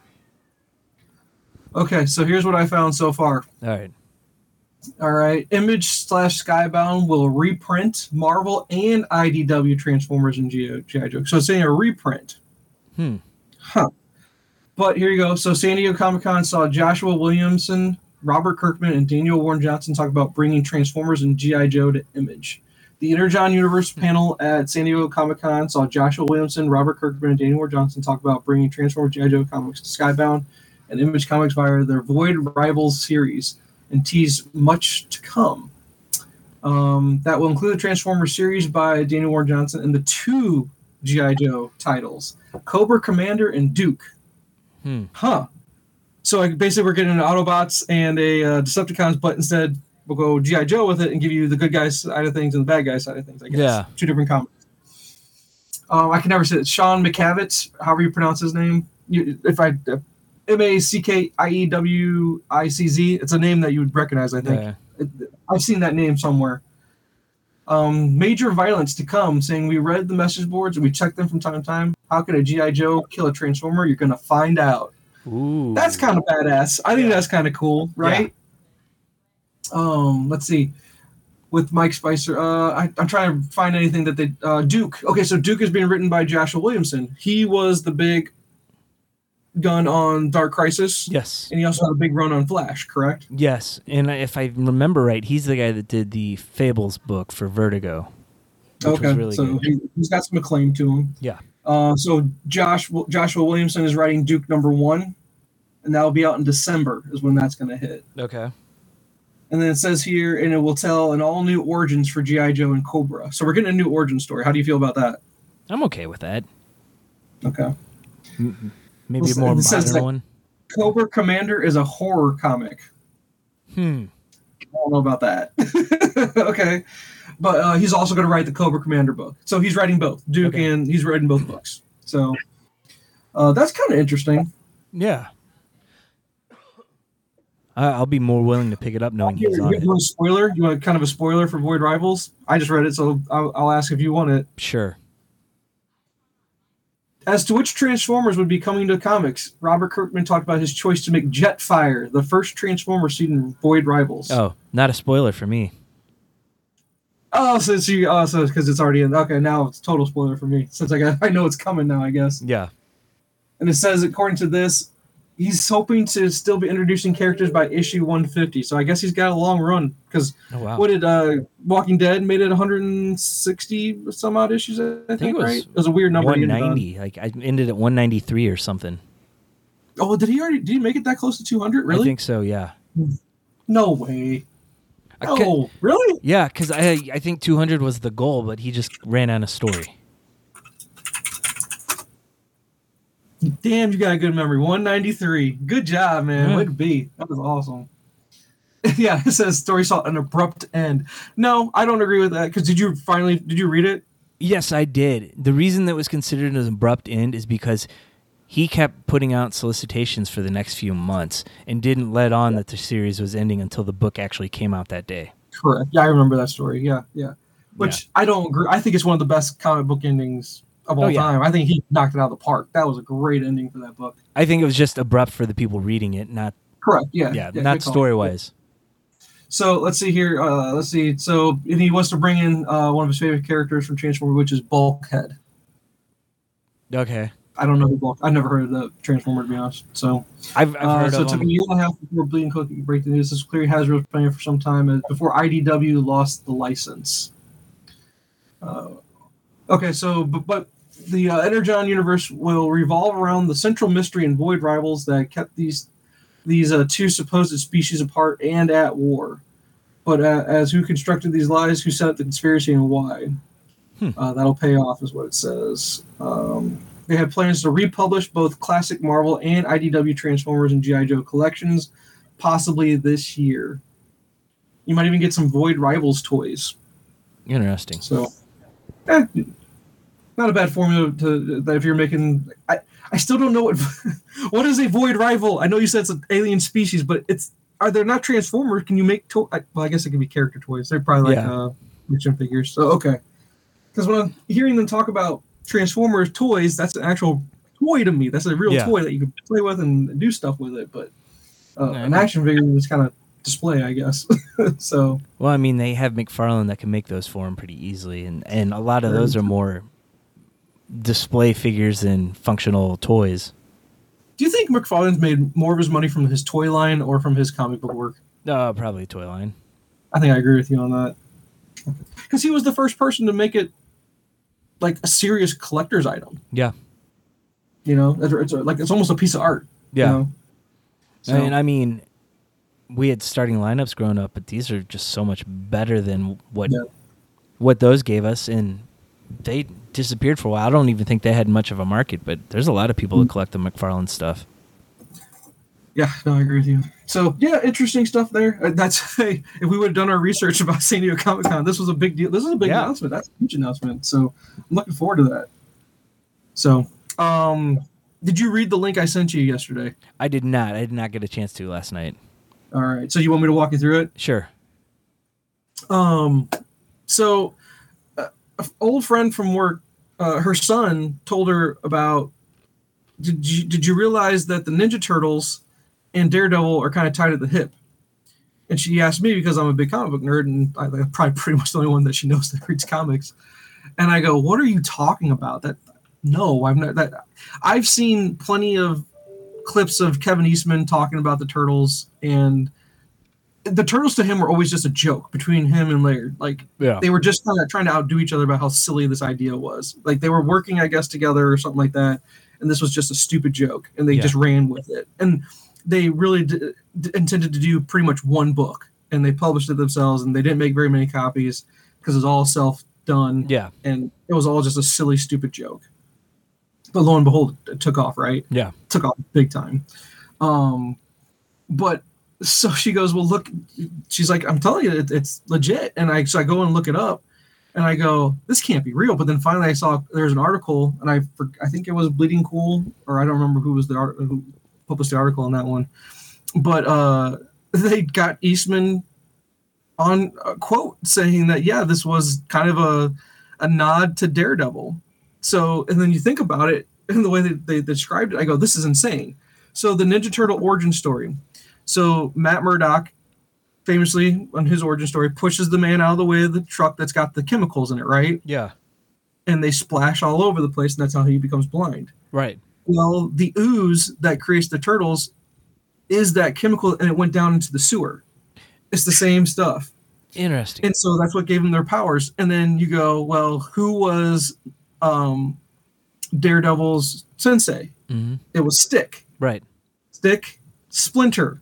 Okay, so here's what I found so far. All right. All right. Image slash Skybound will reprint Marvel and I D W Transformers and G I. Joe. So it's saying a reprint. Hmm. Huh. But here you go. So San Diego Comic-Con saw Joshua Williamson, Robert Kirkman, and Daniel Warren Johnson talk about bringing Transformers and G I. Joe to Image. The Energon Universe panel at San Diego Comic-Con saw Joshua Williamson, Robert Kirkman, and Daniel Warren Johnson talk about bringing Transformers G I. Joe comics to Skybound and Image Comics via their Void Rivals series, and tease much to come. Um, that will include the Transformers series by Daniel Warren Johnson and the two G I. Joe titles, Cobra Commander and Duke. Hmm. Huh. So like, basically we're getting an Autobots and a uh, Decepticons, but instead we'll go G I. Joe with it and give you the good guys side of things and the bad guys side of things, I guess. Yeah. Two different comics. Um, I can never say it. Sean McCavitz, however you pronounce his name. You, if I... Uh, M A C K I E W I C Z. It's a name that you would recognize, I think. Yeah. It, I've seen that name somewhere. Um, major violence to come, saying we read the message boards and we checked them from time to time. How could a G I. Joe kill a Transformer? You're going to find out. Ooh. That's kind of badass. I think yeah. that's kind of cool, right? Yeah. Um, let's see. with Mike Spicer. Uh, I, I'm trying to find anything that they uh, Duke. Okay, so Duke is being written by Joshua Williamson. He was the big gun on Dark Crisis. Yes. And he also had a big run on Flash, correct? Yes, and if I remember right, he's the guy that did the Fables book for Vertigo. Which Okay, was really so good. he, he's got some acclaim to him. Yeah. Uh, so Josh Joshua Williamson is writing Duke number one, and that will be out in December is when that's going to hit. Okay. And then it says here, and it will tell an all-new origins for G I. Joe and Cobra. So we're getting a new origin story. How do you feel about that? I'm okay with that. Okay. Mm-hmm. Maybe Well, a more it says modern that one. Cobra Commander is a horror comic. Hmm. I don't know about that. Okay. But uh, he's also going to write the Cobra Commander book. So he's writing both. Duke Okay. and he's writing both books. So uh, that's kind of interesting. Yeah. I- I'll be more willing to pick it up knowing he's You on want it. a spoiler? You want kind of a spoiler for Void Rivals? I just read it, so I'll, I'll ask if you want it. Sure. As to which Transformers would be coming to comics, Robert Kirkman talked about his choice to make Jetfire the first Transformer seen in Void Rivals. Oh, not a spoiler for me. Oh, since you, oh, so because it's already in. Okay, now it's total spoiler for me since I got, I know it's coming now, I guess. Yeah. And it says, according to this, he's hoping to still be introducing characters by issue one fifty. So I guess he's got a long run because Oh, wow. what did uh, Walking Dead made it one hundred sixty some odd issues? I think, I think it was right? It was a weird number. he one ended on. ninety. Like I ended at one ninety-three or something. Oh, did he already? Did he make it that close to two hundred? Really? I think so, yeah. No way. I Oh, ca- really? Yeah, because I I think two hundred was the goal, but he just ran out of story. Damn, you got a good memory. one ninety-three. Good job, man. Yeah. Way to be. That was awesome. Yeah, it says story saw an abrupt end. No, I don't agree with that. Because did you finally did you read it? Yes, I did. The reason that was considered an abrupt end is because he kept putting out solicitations for the next few months and didn't let on that the series was ending until the book actually came out that day. Correct. Yeah, I remember that story. Yeah, yeah. Which I don't agree. I think it's one of the best comic book endings of all Oh, yeah. time. I think he knocked it out of the park. That was a great ending for that book. I think it was just abrupt for the people reading it, not Correct. Yeah. yeah, good not call. story wise. So let's see here. Uh, let's see. So and he wants to bring in uh, one of his favorite characters from Transformers, which is Bulkhead. Okay, I don't know who Bulk. I've never heard of the Transformer, to be honest. So, I've, I've uh, heard so of it took him. a year and a half before Bleeding Cook could break the news. This was clearly Hasbro's plan for some time uh, before I D W lost the license. Uh, okay, so but, but the uh, Energon universe will revolve around the central mystery and Void Rivals that kept these these uh, two supposed species apart and at war. But uh, as who constructed these lies, who set up the conspiracy, and why? Hmm. Uh, that'll pay off, is what it says. Um, they have plans to republish both classic Marvel and I D W Transformers and G I. Joe collections, possibly this year. You might even get some Void Rivals toys. Interesting. So, eh, not a bad formula to that if you're making. I, I still don't know what what is a Void Rival. I know you said it's an alien species, but it's are there not Transformers? Can you make to- I, well? I guess it can be character toys. They're probably like Yeah. uh, action figures. So okay, because when I'm hearing them talk about Transformers toys, that's an actual toy to me. That's a real Yeah. toy that you can play with and do stuff with it. But uh, Yeah, I an know. action figure is kind of display, I guess. So Well, I mean, they have McFarlane that can make those for him pretty easily, and, and a lot of those are more display figures than functional toys. do you think McFarlane's made more of his money from his toy line or from his comic book work? Uh, probably toy line. I think I agree with you on that. Because he was the first person to make it like a serious collector's item. Yeah. You know, it's, it's like it's almost a piece of art. you Yeah. know? So, And I mean, we had starting lineups growing up, but these are just so much better than what Yeah. what those gave us, and they disappeared for a while. I don't even think they had much of a market, but there's a lot of people Mm. that collect the McFarlane stuff. yeah, no, I agree with you. So yeah, interesting stuff there. Uh, That's hey, if we would have done our research about San Diego Comic Con, this was a big deal. This is a big Yeah. announcement. That's a huge announcement. So I'm looking forward to that. So, um, did you read the link I sent you yesterday? I did not. I did not get a chance to last night. All right. So you want me to walk you through it? Sure. Um, so uh, an old friend from work, uh, her son told her about. Did you did you realize that the Ninja Turtles and Daredevil are kind of tied at the hip? And she asked me because I'm a big comic book nerd, and I, I'm probably pretty much the only one that she knows that reads comics. And I go, "What are you talking about?" That no, I've not. That I've seen plenty of clips of Kevin Eastman talking about the Turtles, and the Turtles to him were always just a joke between him and Laird. Like Yeah. they were just kind of trying to outdo each other about how silly this idea was. Like they were working, I guess, together or something like that, and this was just a stupid joke, and they Yeah. just ran with it. And they really d- d- intended to do pretty much one book, and they published it themselves, and they didn't make very many copies because it was all self-done. Yeah. And it was all just a silly, stupid joke. But lo and behold, it took off, right? Yeah. Took off big time. Um, but so she goes, well, look, she's like, I'm telling you, it, it's legit. And I, so I go and look it up, and I go, this can't be real. But then finally I saw there's an article, and I, I think it was Bleeding Cool, or I don't remember who was the art, who published the article on that one. But uh, they got Eastman on a quote saying that, yeah, this was kind of a, a nod to Daredevil. So, and then you think about it, and the way that they described it, I go, this is insane. So the Ninja Turtle origin story. So Matt Murdock, famously on his origin story, pushes the man out of the way of the truck that's got the chemicals in it, right? Yeah. And they splash all over the place, and that's how he becomes blind. Right. Well, the ooze that creates the turtles is that chemical, and it went down into the sewer. It's the same stuff. Interesting. And so that's what gave them their powers. And then you go, well, who was um, Daredevil's sensei? Mm-hmm. It was Stick. Right. Stick, Splinter.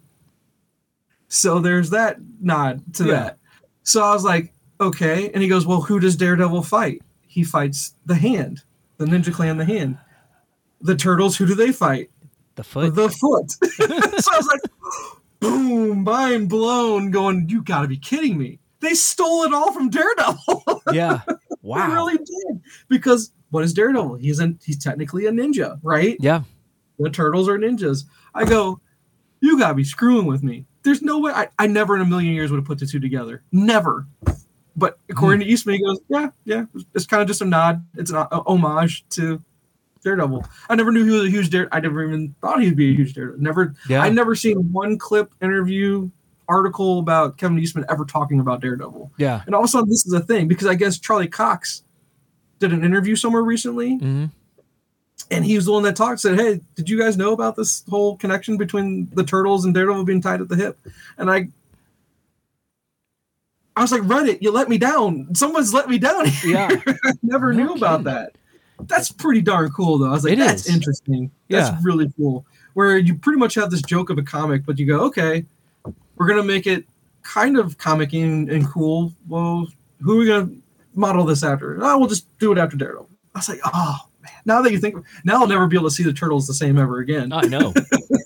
So there's that nod to Yeah. that. So I was like, okay. And he goes, well, who does Daredevil fight? He fights the Hand, the Ninja Clan, the Hand. The Turtles, who do they fight? The Foot. The Foot. So I was like, boom, mind blown, going, you got to be kidding me. They stole it all from Daredevil. Yeah. Wow. They really did. Because what is Daredevil? He's an, he's technically a ninja, right? Yeah. The Turtles are ninjas. I go, you got to be screwing with me. There's no way. I, I never in a million years would have put the two together. Never. But according Hmm. to Eastman, he goes, yeah, yeah. It's kind of just a nod. It's an a, homage to Daredevil. I never knew he was a huge Daredevil. I never even thought he'd be a huge Daredevil. Never. Yeah. I never seen one clip, interview, article about Kevin Eastman ever talking about Daredevil. Yeah. And all of a sudden, this is a thing because I guess Charlie Cox did an interview somewhere recently, Mm-hmm. and he was the one that talked. Said, "Hey, did you guys know about this whole connection between the Turtles and Daredevil being tied at the hip?" And I, I was like, "Reddit, you let me down. Someone's let me down here." Yeah. I never No knew about kidding. that. That's pretty darn cool, though. I was like, It "That's is. interesting. That's Yeah. really cool." Where you pretty much have this joke of a comic, but you go, "Okay, we're gonna make it kind of comic and, and cool. Well, who are we gonna model this after? Oh, we'll just do it after Daredevil." I was like, "Oh man!" Now that you think, now I'll never be able to see the Turtles the same ever again. I know.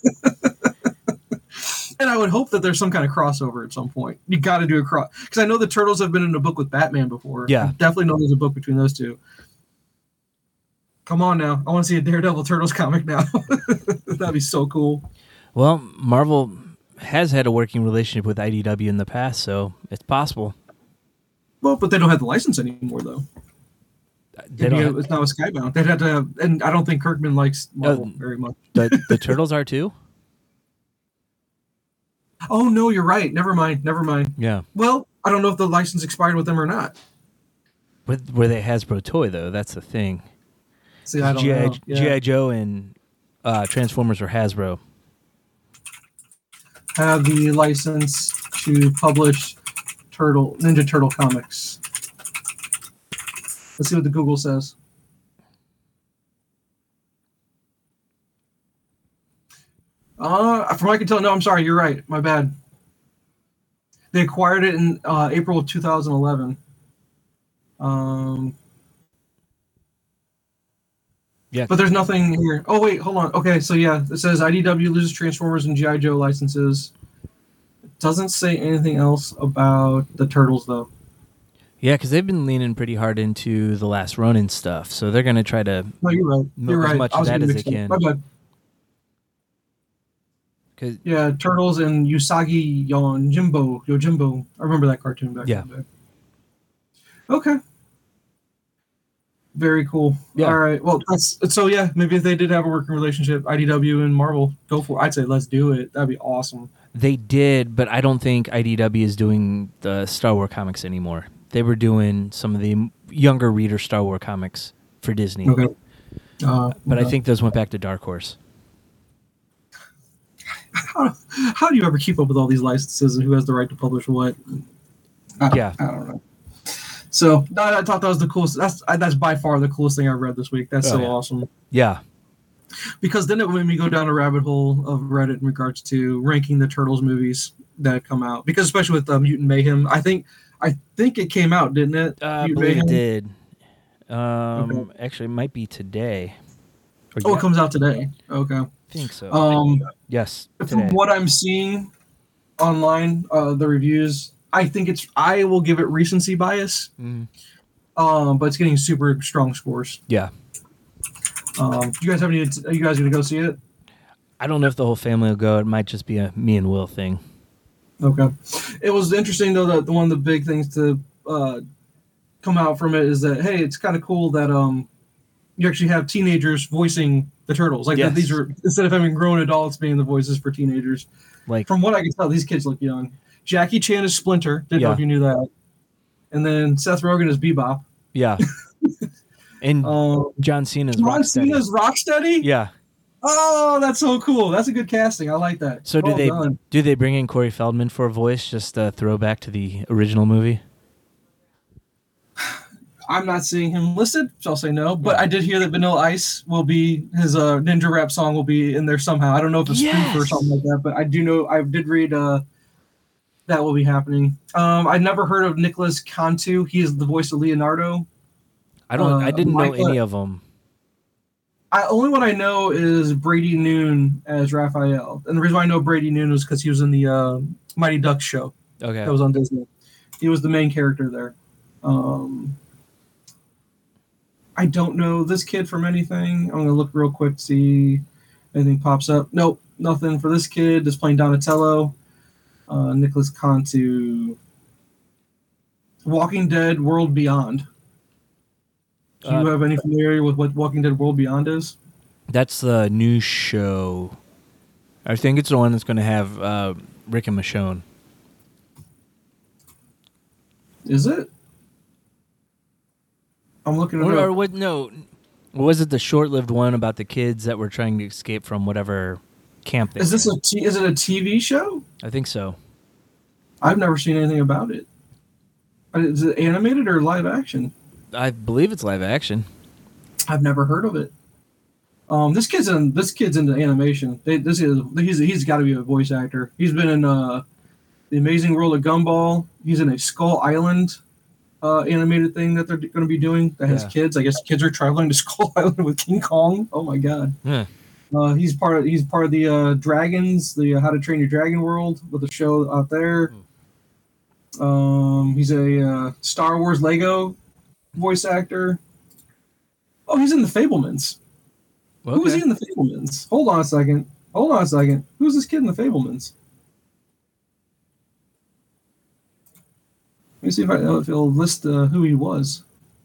And I would hope that there's some kind of crossover at some point. You got to do a cross because I know the Turtles have been in a book with Batman before. Yeah. I definitely know there's a book between those two. Come on now, I want to see a Daredevil Turtles comic now. That'd be so cool. Well, Marvel has had a working relationship with I D W in the past, so it's possible. Well, but they don't have the license anymore, though. They don't Yeah, have- it's now a Skybound. They'd have to have, and I don't think Kirkman likes Marvel Uh, very much. the, the Turtles are too? Oh no, you're right. Never mind. Never mind. Yeah. Well, I don't know if the license expired with them or not. But were they Hasbro toy, though? That's the thing. See, I don't G I. know. Yeah. G I. Joe and uh, Transformers were Hasbro. Have the license to publish Turtle Ninja Turtle comics. Let's see what the Google says. Uh, from what I can tell, no, I'm sorry, you're right. My bad. They acquired it in uh, April of two thousand eleven. Um, Yeah. but there's nothing here. Oh wait, hold on. Okay, so yeah, it says I D W loses Transformers and G I. Joe licenses. It doesn't say anything else about the Turtles though. Yeah, because they've been leaning pretty hard into the Last Ronin stuff, so they're going to try to. No, you're right. Milk You're as right. much I of was that getting as mixed they up. can. My bad. Cause, Yeah, Turtles and Usagi Yojimbo. Yojimbo. I remember that cartoon back Yeah. in the day. Okay. Very cool. Yeah. All right. Well, that's so. Yeah, maybe if they did have a working relationship, I D W and Marvel, go for it. I'd say let's do it. That'd be awesome. They did, but I don't think I D W is doing the Star Wars comics anymore. They were doing some of the younger reader Star Wars comics for Disney. Okay. Uh, but okay. I think those went back to Dark Horse. How, how do you ever keep up with all these licenses and who has the right to publish what? I Yeah. I don't know. So no, I thought that was the coolest. That's that's by far the coolest thing I read this week. That's Oh, so yeah. awesome. Yeah. Because then it made me go down a rabbit hole of Reddit in regards to ranking the Turtles movies that have come out. Because especially with uh, Mutant Mayhem, I think I think it came out, didn't it? Uh, I Mutant believe Mayhem? it did. Um, Okay. Actually, it might be today. Or Oh, yeah, it comes out today. Okay. I think so. Um, yes, from today. what I'm seeing online, uh, the reviews, I think it's. I will give it recency bias. Mm, Um, but it's getting super strong scores. yeah. Um, you guys have any? Are you guys gonna go see it? I don't know if the whole family will go. It might just be a me and Will thing. Okay. It was interesting though that one of the big things to uh, come out from it is that hey, it's kind of cool that um you actually have teenagers voicing the turtles. Like Yes. these are instead of having grown adults being the voices for teenagers. Like, From what I can tell, these kids look young. Jackie Chan is Splinter. Didn't know Yeah. if you knew that. And then Seth Rogen is Bebop. yeah. And Um, John Cena's John Rocksteady. Cena's Rocksteady. Yeah. Oh, that's so cool. That's a good casting. I like that. So do Well they done. do they bring in Corey Feldman for a voice? Just a throwback to the original movie. I'm not seeing him listed, so I'll say no. But I did hear that Vanilla Ice will be his uh, Ninja Rap song will be in there somehow. I don't know if it's spoof or Yes. something like that, but I do know I did read uh, that will be happening. Um, I never heard of Nicholas Cantu. He is the voice of Leonardo. I don't. Uh, I didn't know Michael- any of them. I only one I know is Brady Noon as Raphael, and the reason why I know Brady Noon is because he was in the uh, Mighty Ducks show Okay. that was on Disney. He was the main character there. Um, I don't know this kid from anything. I'm gonna look real quick to see if anything pops up. Nope, nothing for this kid. Just playing Donatello. Uh, Nicholas Cantu. Walking Dead World Beyond. Do you Uh, have any familiarity with what Walking Dead World Beyond is? That's the new show. I think it's the one that's going to have uh, Rick and Michonne. Is it? I'm looking at Or, it. or up. what? No, was it the short-lived one about the kids that were trying to escape from whatever camp they Is this were a t- is it a T V show? in? I think so. I've never seen anything about it. Uh, Is it animated or live action? I believe it's live action. I've never heard of it. Um, this kid's in this kid's into animation. They, this is he's he's got to be a voice actor. He's been in uh, the Amazing World of Gumball. He's in a Skull Island uh, animated thing that they're going to be doing that has Yeah. kids. I guess kids are traveling to Skull Island with King Kong. Oh my god. Yeah. Uh, he's part of he's part of the uh, Dragons, the uh, How to Train Your Dragon world with the show out there. Um, he's a uh, Star Wars Lego voice actor. Oh, he's in the Fablemans. Who was he in the Fablemans? Hold on a second. Hold on a second. Who's this kid in the Fablemans? Let me see if, I, if it'll list uh, who he was.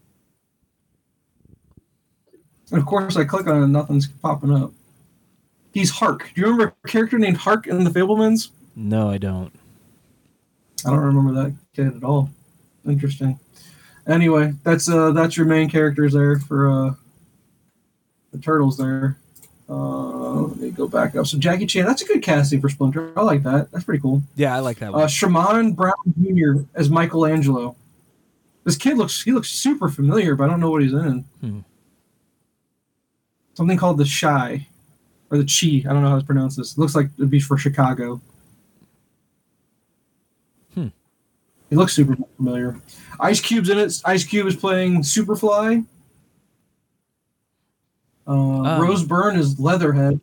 And of course, I click on it and nothing's popping up. He's Hark. Do you remember a character named Hark in the Fablemans? No, I don't. I don't remember that kid at all. Interesting. Anyway, that's uh that's your main characters there for uh the turtles there. Uh, let me go back up. So Jackie Chan, that's a good casting for Splinter. I like that. That's pretty cool. Yeah, I like that Uh, one. Shaman Brown Junior as Michelangelo. This kid looks he looks super familiar, but I don't know what he's in. Hmm. Something called the Shy or the Chi. I don't know how to pronounce this. It looks like it'd be for Chicago. Hmm. He looks super familiar. Ice Cube's in it. Ice Cube is playing Superfly. Uh, Um. Rose Byrne is Leatherhead.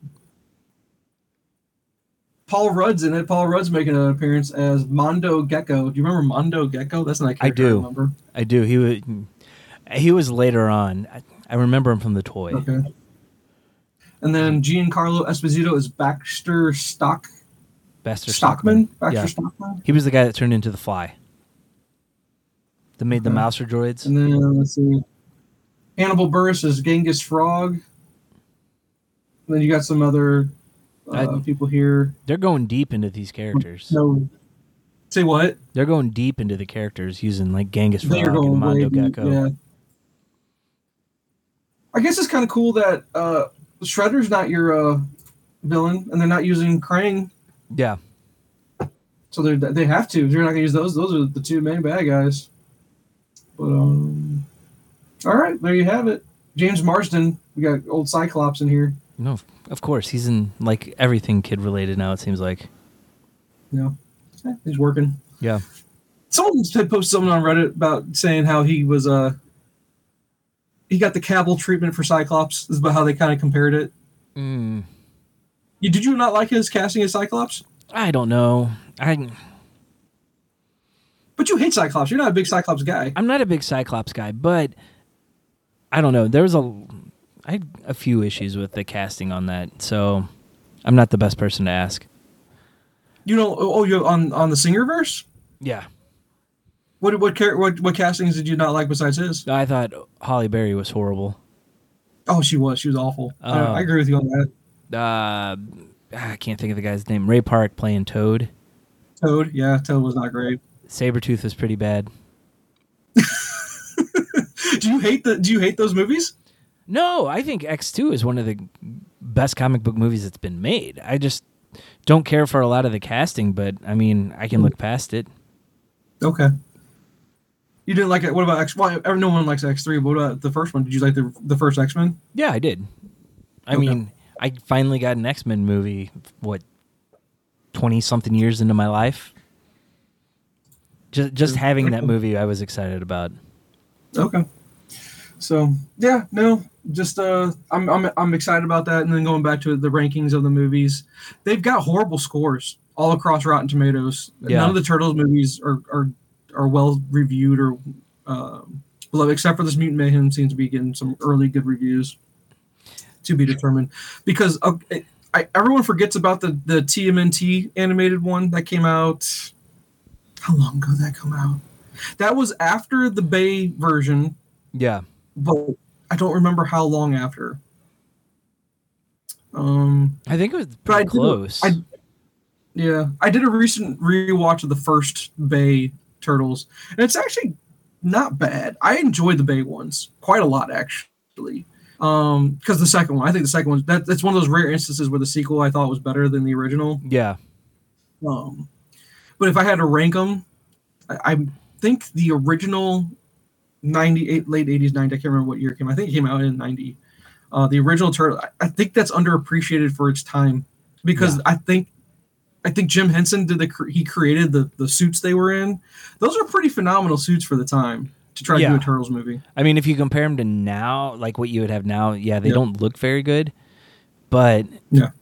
Paul Rudd's in it. Paul Rudd's making an appearance as Mondo Gecko. Do you remember Mondo Gecko? That's not a character I, do. remember. I do. He was. He was later on. I, I remember him from the toy. Okay. And then Giancarlo Esposito is Baxter Stock Baxter Stockman. Baxter Yeah. Stockman. He was the guy that turned into the Fly. That made the Okay. Mouser droids. And then let's see. Hannibal Buress is Genghis Frog. And then you got some other uh, I- people here. They're going deep into these characters. No, say what? They're going deep into the characters using like Genghis They're Frog and going way Mondo deep, Gecko. yeah. I guess it's kind of cool that uh, Shredder's not your uh, villain, and they're not using Krang. Yeah. So they they have to. They're not going to use those. Those are the two main bad guys. But um, all right, there you have it. James Marsden. We got old Cyclops in here. No, of course he's in like everything kid related now. It seems like. Yeah, yeah he's working. Yeah. Someone had posted something on Reddit about saying how he was uh he got the Cavill treatment for Cyclops. This is about how they kind of compared it. Mm, You, did you not like his casting as Cyclops? I don't know. I But you hate Cyclops. You're not a big Cyclops guy. I'm not a big Cyclops guy, but I don't know. There was a I had a few issues with the casting on that, so I'm not the best person to ask. You know, oh, you on on the Singerverse. Yeah. What what char- what what castings did you not like besides his? I thought Holly Berry was horrible. Oh, she was. She was awful. I, Uh, I agree with you on that. Uh, I can't think of the guy's name. Ray Park playing Toad. Toad, yeah, Toad was not great. Sabretooth was pretty bad. Do you hate the? Do you hate those movies? No, I think X two is one of the best comic book movies that's been made. I just don't care for a lot of the casting, but I mean, I can look past it. Okay. You didn't like it. What about X? Well, no one likes X three. What about the first one? Did you like the the first X Men? Yeah, I did. I Okay. mean, I finally got an X-Men movie, what, twenty-something years into my life? Just just having that movie, I was excited about. Okay. So yeah, no, just uh, I'm I'm I'm excited about that. And then going back to the rankings of the movies, they've got horrible scores all across Rotten Tomatoes. Yeah. None of the Turtles movies are are, are well reviewed or um, beloved, except for this Mutant Mayhem seems to be getting some early good reviews. To be determined, because uh, I, everyone forgets about the the T M N T animated one that came out. How long ago did that come out? That was after the Bay version, Yeah. but I don't remember how long after. Um, I think it was but I pretty did a- close. I, yeah, I did a recent rewatch of the first Bay Turtles, and it's actually not bad. I enjoyed the Bay ones quite a lot, actually. Um, because the second one, I think the second one, that that's one of those rare instances where the sequel I thought was better than the original. yeah. Um, but if I had to rank them, I, I think the original ninety-eight, late eighties, ninety, I can't remember what year it came. I think it came out in ninety. Uh, the original Turtle, I, I think that's underappreciated for its time because Yeah. I think, I think Jim Henson did the cre- he created the the suits they were in. Those are pretty phenomenal suits for the time to try to do Yeah. a Turtles movie. I mean, if you compare them to now, like what you would have now, yeah, they Yeah. don't look very good. But Yeah.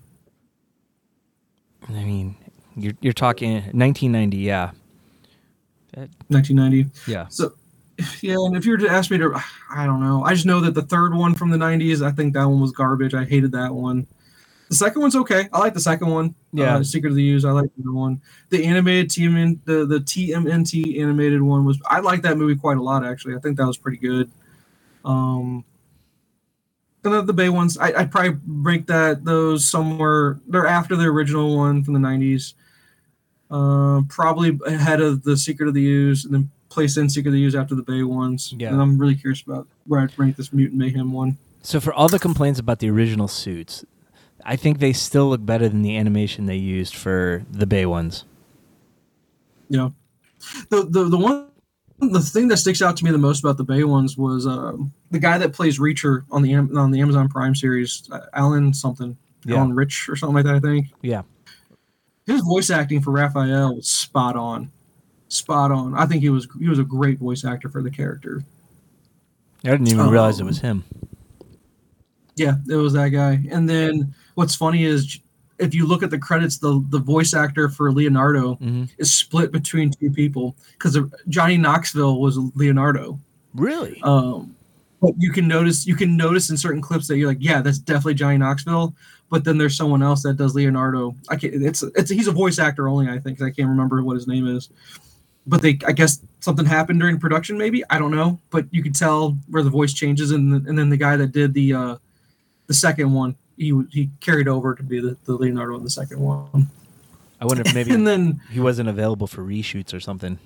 I mean, you're you're talking nineteen ninety, yeah, nineteen ninety. yeah, So, yeah, and if you were to ask me to, I don't know. I just know that the third one from the nineties, I think that one was garbage. I hated that one. The second one's okay. I like the second one. Yeah. Uh, Secret of the Use. I like the one. The animated T M N, the the T M N T animated one was. I like that movie quite a lot. Actually, I think that was pretty good. Um, and then the Bay ones, I I'd probably rank that those somewhere. They're after the original one from the nineties. Uh, probably ahead of the Secret of the Use, and then place in Secret of the Use after the Bay ones. Yeah. And I'm really curious about where I'd rank this Mutant Mayhem one. So for all the complaints about the original suits, I think they still look better than the animation they used for the Bay ones. Yeah. The the the one the thing that sticks out to me the most about the Bay ones was um, the guy that plays Reacher on the Am- on the Amazon Prime series, uh, Alan something, Yeah. Alan Rich or something like that. I think Yeah. his voice acting for Raphael was spot on, spot on. I think he was he was a great voice actor for the character. I didn't even Um, realize it was him. Yeah, it was that guy. And then what's funny is if you look at the credits, the the voice actor for Leonardo hmm is split between two people because Johnny Knoxville was Leonardo. Really? Um, but you can notice you can notice in certain clips that you're like, yeah, that's definitely Johnny Knoxville. But then there's someone else that does Leonardo. I can't. It's it's he's a voice actor only. I think 'cause I can't remember what his name is. But they, I guess something happened during production. Maybe I don't know. But you could tell where the voice changes, and the, and then the guy that did the uh, the second one he he carried over to be the, the Leonardo in the second one. I wonder if maybe and then he wasn't available for reshoots or something.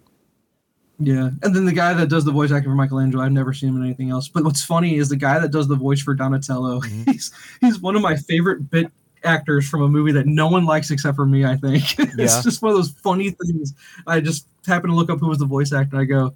Yeah, and then the guy that does the voice acting for Michelangelo, I've never seen him in anything else. But what's funny is the guy that does the voice for Donatello. Mm-hmm. He's he's one of my favorite bit actors from a movie that no one likes except for me. I think it's yeah. just one of those funny things. I just happen to look up who was the voice actor. And I go,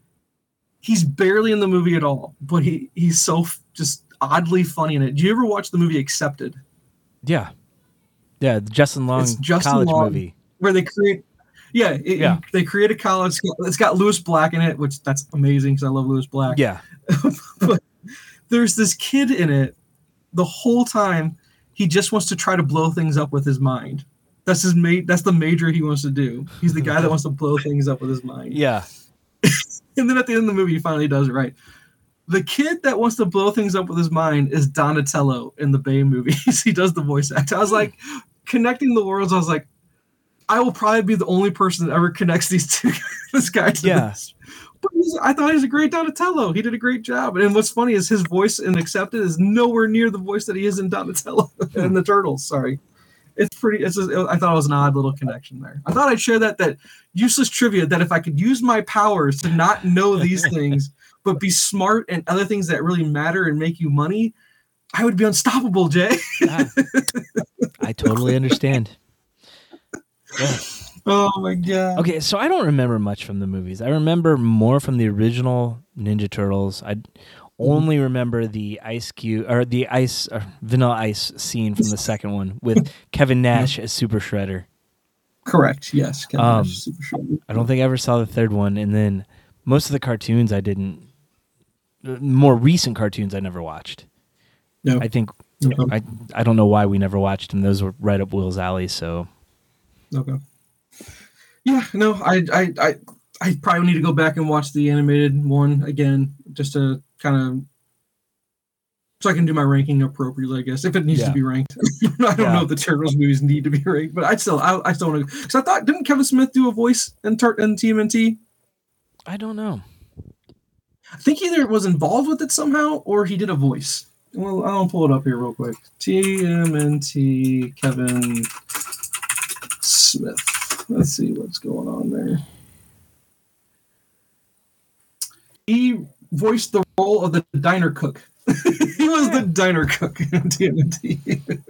he's barely in the movie at all, but he he's so f- just oddly funny in it. Do you ever watch the movie Accepted? Yeah, yeah, the Justin Long it's Justin college Long, movie where they create. Yeah, it, yeah. they create a college. It's got Lewis Black in it, which that's amazing because I love Lewis Black. Yeah. But there's this kid in it the whole time. He just wants to try to blow things up with his mind. That's his ma- That's the major he wants to do. He's the guy that wants to blow things up with his mind. Yeah. And then at the end of the movie, he finally does it right. The kid that wants to blow things up with his mind is Donatello in the Bay movies. He does the voice act. I was like, connecting the worlds, I was like, I will probably be the only person that ever connects these two, this guy to yeah. this. But he's, I thought he was a great Donatello. He did a great job. And what's funny is his voice in Accepted is nowhere near the voice that he is in Donatello and the Turtles. Sorry. It's pretty, it's just, I thought it was an odd little connection there. I thought I'd share that, that useless trivia, that if I could use my powers to not know these things, but be smart and other things that really matter and make you money, I would be unstoppable, Jay. Yeah. I totally understand. Yeah. Oh my god. Okay, so I don't remember much from the movies. I remember more from the original Ninja Turtles. I only remember the Ice Cube or the Ice or Vanilla Ice scene from the second one with Kevin Nash as Super Shredder. Correct. Yes. Kevin um, Nash is Super Shredder. I don't think I ever saw the third one, and then most of the cartoons I didn't. More recent cartoons I never watched. No. I think no. I I don't know why we never watched them. Those were right up Will's alley. So. Okay. Yeah, no, I, I, I, I probably need to go back and watch the animated one again, just to kind of, so I can do my ranking appropriately, I guess, if it needs yeah. to be ranked. I don't yeah. know if the Turtles movies need to be ranked, but I still, I, I still want to, because I thought, didn't Kevin Smith do a voice in, Tur- in T M N T? I don't know. I think either was involved with it somehow, or he did a voice. Well, I'll pull it up here real quick. T M N T Kevin Smith. Let's see what's going on there. He voiced the role of the diner cook. He was the diner cook in T M N T.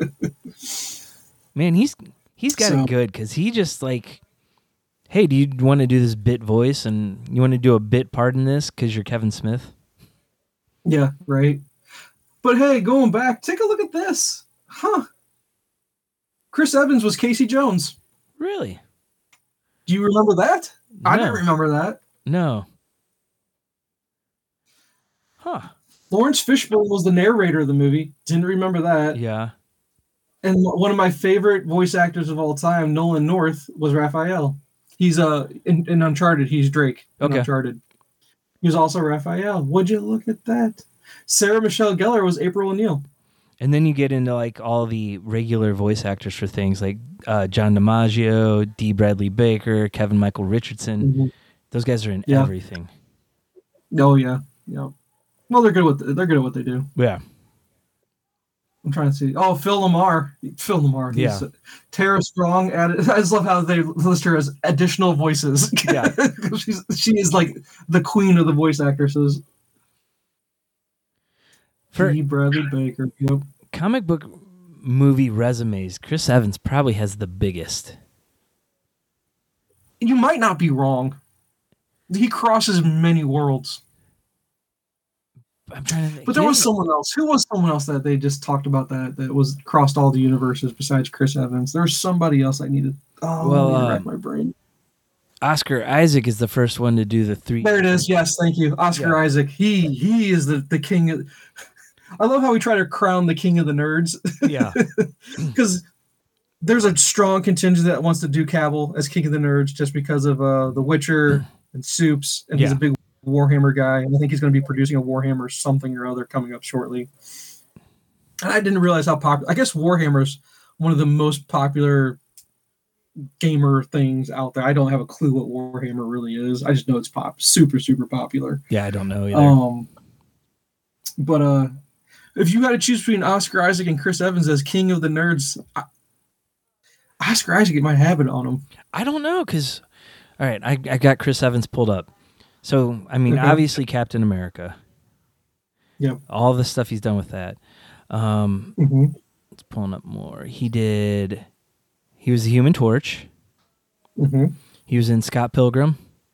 Man, he's he's got so, it good because he just like, hey, do you want to do this bit voice and you want to do a bit part in this because you're Kevin Smith? Yeah, right. But hey, going back, take a look at this. Huh. Chris Evans was Casey Jones. Really? Do you remember that? No. I didn't remember that. No. Huh. Lawrence Fishburne was the narrator of the movie. Didn't remember that. Yeah. And one of my favorite voice actors of all time, Nolan North, was Raphael. He's uh in, in Uncharted. He's Drake in okay. Uncharted. He was also Raphael. Would you look at that? Sarah Michelle Gellar was April O'Neil. And then you get into like all the regular voice actors for things like uh, John DiMaggio, D. Bradley Baker, Kevin Michael Richardson. Mm-hmm. Those guys are in yeah. everything. Oh yeah, yeah. Well, they're good at what they're good at what they do. Yeah. I'm trying to see. Oh, Phil Lamar. Phil Lamar. Yeah. Uh, Tara Strong added. I just love how they list her as additional voices. Yeah. She's she is like the queen of the voice actresses. For D. Bradley Baker. Yep. Comic book movie resumes, Chris Evans probably has the biggest. You might not be wrong. He crosses many worlds. I'm trying to think. But there was someone else. Who was someone else that they just talked about that that was crossed all the universes besides Chris Evans? There was somebody else I needed. Oh, well, uh, uh, my brain. Oscar Isaac is the first one to do the three. There it is. Yes, thank you, Oscar yeah. Isaac. He he is the, the king of. I love how we try to crown the king of the nerds. Yeah, because there's a strong contingent that wants to do Cavill as king of the nerds just because of uh, The Witcher and Supes, and yeah. he's a big Warhammer guy, and I think he's going to be producing a Warhammer something or other coming up shortly. And I didn't realize how popular. I guess Warhammer's one of the most popular gamer things out there. I don't have a clue what Warhammer really is. I just know it's pop, super super popular. Yeah, I don't know either. Um, but uh, if you got to choose between Oscar Isaac and Chris Evans as King of the Nerds, I, Oscar Isaac might have it on him. I don't know, because, all right, I, I got Chris Evans pulled up. So, I mean, Okay. obviously Captain America. Yep. All the stuff he's done with that. Um, Mm-hmm. It's pulling up more. He did, he was the Human Torch. Mm-hmm. He was in Scott Pilgrim.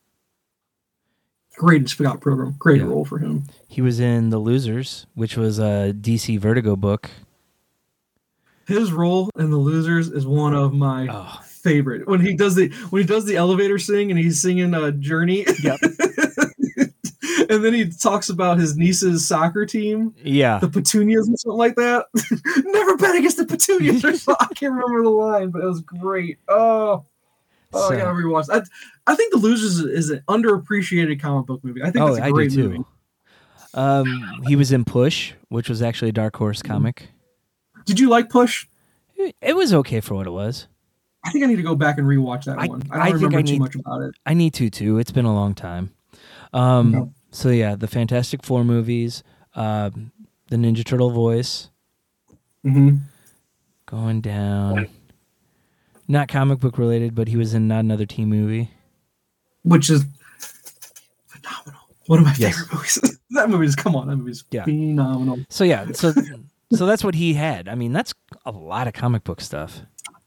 Great Scott program. Great Yeah. role for him. He was in The Losers, which was a D C Vertigo book. His role in The Losers is one of my Oh. favorite. When he does the when he does the elevator sing and he's singing a uh, Journey. Yep. And then he talks about his niece's soccer team, Yeah. the Petunias or something like that. Never bet against the Petunias or something. I can't remember the line, but it was great. Oh, oh, So- I gotta rewatch. I, I think The Losers is, is an underappreciated comic book movie. I think Oh, it's a I do great too. movie. Um, he was in Push, which was actually a Dark Horse comic. Did you like Push? It, it was okay for what it was. I think I need to go back and rewatch that I- one. I I don't think remember I too need- much about it. I need to too. It's been a long time. Um, Okay. So yeah, the Fantastic Four movies, uh, the Ninja Turtle voice, Mm-hmm. going down. Not comic book related, but he was in Not Another Teen Movie. Which is phenomenal. One of my Yes. favorite movies. That movie is, come on, that movie is Yeah. phenomenal. So yeah, so so that's what he had. I mean, that's a lot of comic book stuff.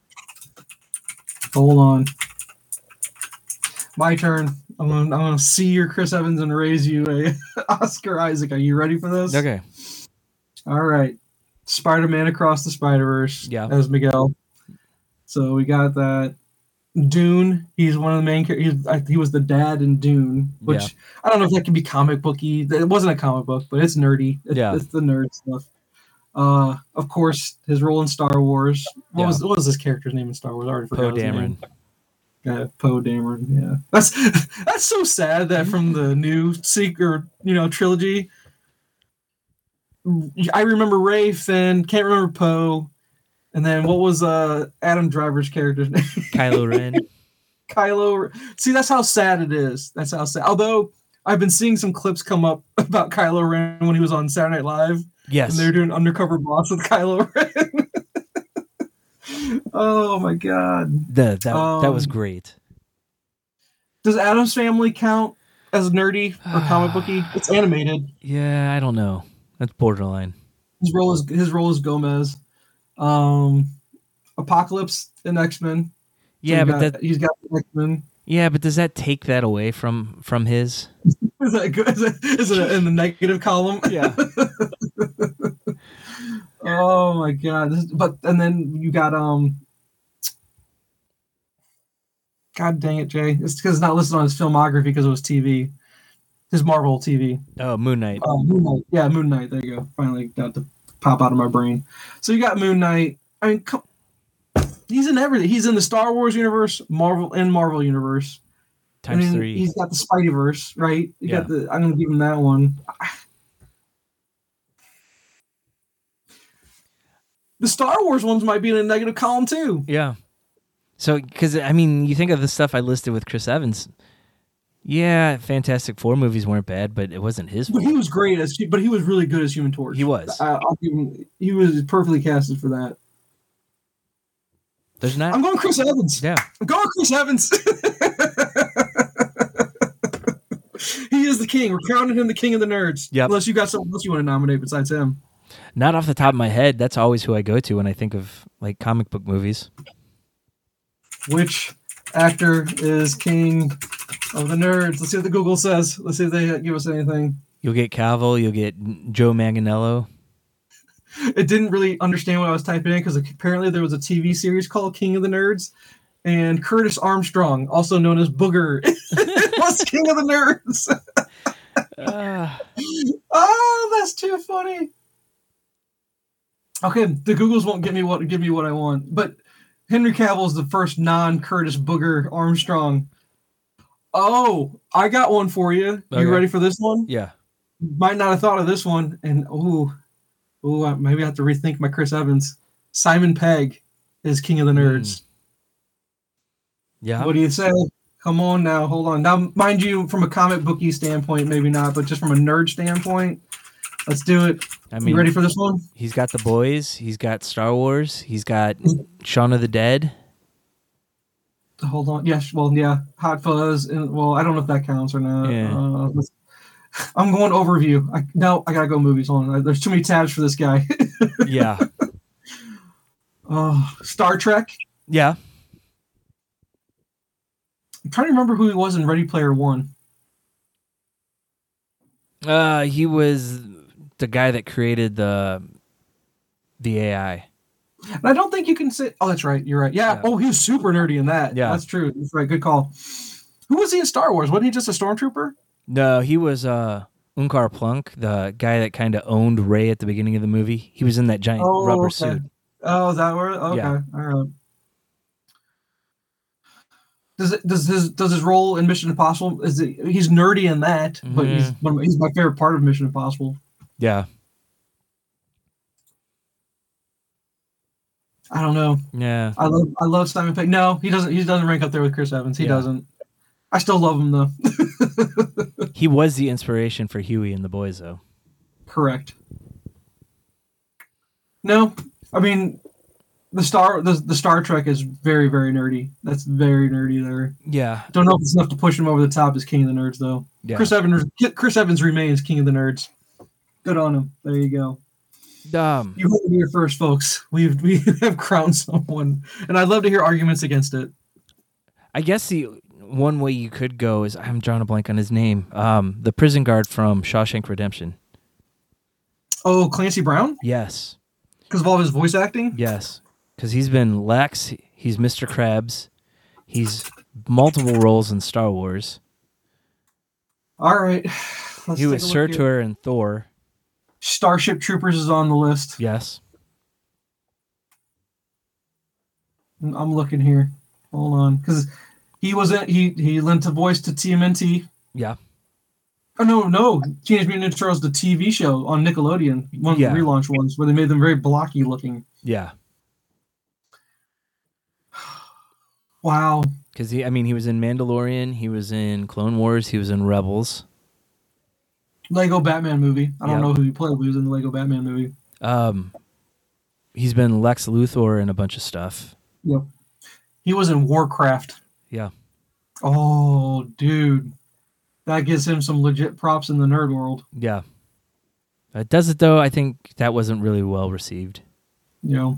Hold on. My turn. I'm gonna, I'm gonna see your Chris Evans and raise you a Oscar Isaac. Are you ready for this? Okay. All right. Spider-Man Across the Spider-Verse Yeah. as Miguel. So we got that. Dune. He's one of the main characters. He was the dad in Dune, which Yeah. I don't know if that can be comic booky. It wasn't a comic book, but it's nerdy. It's, Yeah. it's the nerd stuff. Uh, of course, his role in Star Wars. What Yeah. was what was his character's name in Star Wars? I already forgot Poe his name. Dameron. Yeah, Poe Dameron. Yeah, that's that's so sad that from the new sequel, you know, trilogy, I remember Rafe and can't remember Poe, and then what was uh Adam Driver's character's name? Kylo Ren. Kylo. See, that's how sad it is. That's how sad. Although I've been seeing some clips come up about Kylo Ren when he was on Saturday Night Live, Yes. and they're doing undercover boss with Kylo Ren. Oh my god. The, that that was Um, great. Does Adam's Family count as nerdy or comic booky? It's animated. Yeah, I don't know. That's borderline. His role is his role is Gomez. Um, Apocalypse in X Men. Yeah, but that he's got X Men. yeah, but does that take that away from from his? Is that good? Is it, is it in the negative column? Yeah. Oh my god! This, but and then you got um. God dang it, Jay! It's because it's not listed on his filmography because it was T V, his Marvel T V. Oh, Moon Knight. Oh, Moon Knight. Yeah, Moon Knight. There you go. Finally got to pop out of my brain. So you got Moon Knight. I mean, come, he's in everything. He's in the Star Wars universe, Marvel and Marvel universe. Times I mean, three. He's got the Spideyverse, right? You Yeah. got the. I'm gonna give him that one. The Star Wars ones might be in a negative column too. Yeah. So, because I mean, you think of the stuff I listed with Chris Evans. Yeah, Fantastic Four movies weren't bad, but it wasn't his But fault. he was great as. But he was really good as Human Torch. He was. I, I'll give him. He was perfectly casted for that. There's not. I'm going Chris Evans. Yeah. I'm going Chris Evans. He is the king. We're crowning him the king of the nerds. Yep. Unless you got someone else you want to nominate besides him. Not off the top of my head. That's always who I go to when I think of like comic book movies. Which actor is king of the nerds? Let's see what the Google says. Let's see if they give us anything. You'll get Cavill. You'll get Joe Manganiello. It didn't really understand what I was typing in because apparently there was a T V series called King of the Nerds, and Curtis Armstrong, also known as Booger, was King of the Nerds. Uh, Oh, that's too funny. Okay, the Googles won't give me what give me what I want, but Henry Cavill is the first non-Curtis Booger Armstrong. Oh, I got one for you. Okay. You ready for this one? yeah. Might not have thought of this one, and ooh, ooh, maybe I have to rethink my Chris Evans. Simon Pegg is King of the Nerds. Yeah. What do you say? Come on now, hold on. Now, mind you, from a comic booky standpoint, maybe not, but just from a nerd standpoint, let's do it. I mean, you ready for this one? He's got The Boys. He's got Star Wars. He's got Shaun of the Dead. Hold on. Yes. Well, yeah. Hot Fuzz. And, well, I don't know if that counts or not. Yeah. Uh, I'm going overview. I, no, I gotta go movies. Hold on. There's too many tabs for this guy. Yeah. Oh, Star Trek. Yeah. I'm trying to remember who he was in Ready Player One. Uh, he was the guy that created the the A I. And I don't think you can say. Oh, that's right. You're right. Yeah. Yeah. Oh, he was super nerdy in that. Yeah. That's true. That's right. Good call. Who was he in Star Wars? Wasn't he just a stormtrooper? No, he was uh, Unkar Plunk, the guy that kind of owned Rey at the beginning of the movie. He was in that giant Oh, rubber okay. suit. Oh, is that where? Okay. Yeah. All right. Does it, does his does his role in Mission Impossible is it, he's nerdy in that, mm-hmm. but he's one of, he's my favorite part of Mission Impossible. Yeah. I don't know. Yeah. I love I love Simon Pegg. No, he doesn't. He doesn't rank up there with Chris Evans. He Yeah. doesn't. I still love him though. He was the inspiration for Huey and the Boys, though. Correct. No, I mean the Star the, the Star Trek is very very nerdy. That's very nerdy there. Yeah. Don't know if it's enough to push him over the top as King of the Nerds though. Yeah. Chris Evans Chris Evans remains King of the Nerds. Good on him. There you go. Um, you heard it here first, folks. We've we have crowned someone, and I'd love to hear arguments against it. I guess the one way you could go is I'm drawing a blank on his name. Um, the prison guard from Shawshank Redemption. Oh, Clancy Brown? Yes. Because of all of his voice acting? Yes. Because he's been Lex, he's Mister Krabs, he's multiple roles in Star Wars. All right. Let's he was Surtur and Thor. Starship Troopers is on the list. Yes. I'm looking here. Hold on. Because he wasn't, he, he lent a voice to T M N T. Yeah. Oh, no, no. Teenage Mutant Ninja Turtles, the T V show on Nickelodeon. One of yeah. the relaunch ones where they made them very blocky looking. Yeah. Wow. Because he, I mean, he was in Mandalorian, he was in Clone Wars, he was in Rebels. Lego Batman movie. I don't yep. know who he played, but he was in the Lego Batman movie. Um, he's been Lex Luthor and a bunch of stuff. Yep. He was in Warcraft. Yeah. Oh, dude. That gives him some legit props in the nerd world. Yeah. Uh, does it, though? I think that wasn't really well received. You know.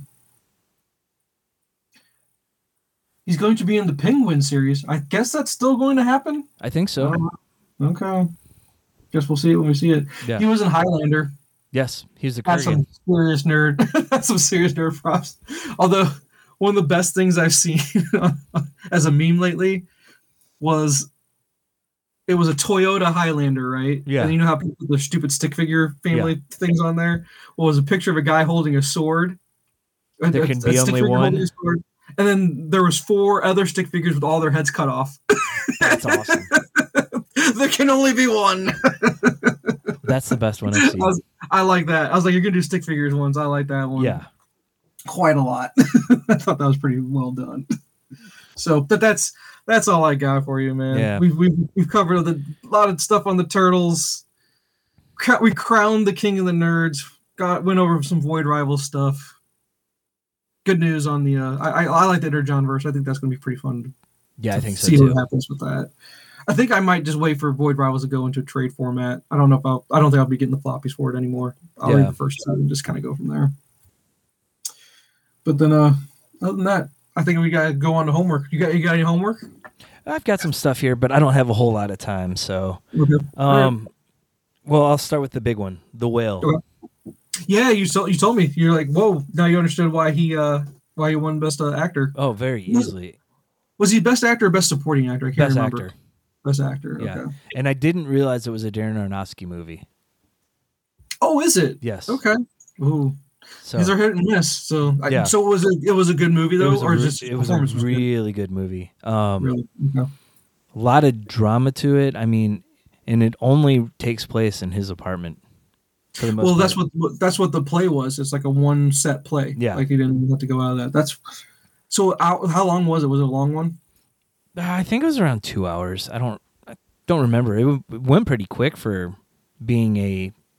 He's going to be in the Penguin series. I guess that's still going to happen? I think so. Uh, okay. Guess we'll see it when we see it. Yeah. He was in Highlander. Yes, he's a That's some serious nerd. That's some serious nerd props. Although, one of the best things I've seen as a meme lately was it was a Toyota Highlander, right? Yeah. And you know how people put their stupid stick figure family yeah. things on there? Well, it was a picture of a guy holding a sword. There a, can a be only one. And then there was four other stick figures with all their heads cut off. That's awesome. There can only be one. That's the best one I've seen. I, was, I like that. I was like, you're going to do stick figures ones. I like that one. Yeah. Quite a lot. I thought that was pretty well done. So, but that's that's all I got for you, man. Yeah. We've, we've, we've covered a lot of stuff on the Turtles. We crowned the King of the Nerds. Got Went over some Void Rival stuff. Good news on the. Uh, I, I I like the Energon verse. I think that's going to be pretty fun. To, yeah, I think so see too. what happens with that. I think I might just wait for Void Rivals to go into a trade format. I don't know if I'll. I don't think I'll be getting the floppies for it anymore. I'll yeah. read the first two and just kind of go from there. But then, uh, other than that, I think we got to go on to homework. You got you got any homework? I've got some stuff here, but I don't have a whole lot of time. So, okay. um, right. well, I'll start with the big one, The Whale. Okay. Yeah, you told you told me. You're like, whoa! Now you understood why he uh why he won Best uh, Actor. Oh, very easily. Was he Best Actor or Best Supporting Actor? I can't Best remember. Actor. Best Actor. Yeah, okay. And I didn't realize it was a Darren Aronofsky movie. Oh, is it? Yes. Okay. Ooh. So these are hit and miss. So, yeah. I, so was it? It was a good movie though, it was or a, just it was a was really good. good movie. Um, really? Okay. A lot of drama to it. I mean, and it only takes place in his apartment. For the most well, part. that's what that's what the play was. It's like a one set play. Yeah. Like he didn't have to go out of that. That's so. How, how long was it? Was it a long one? I think it was around two hours. I don't. I don't remember. It, w- it went pretty quick for being a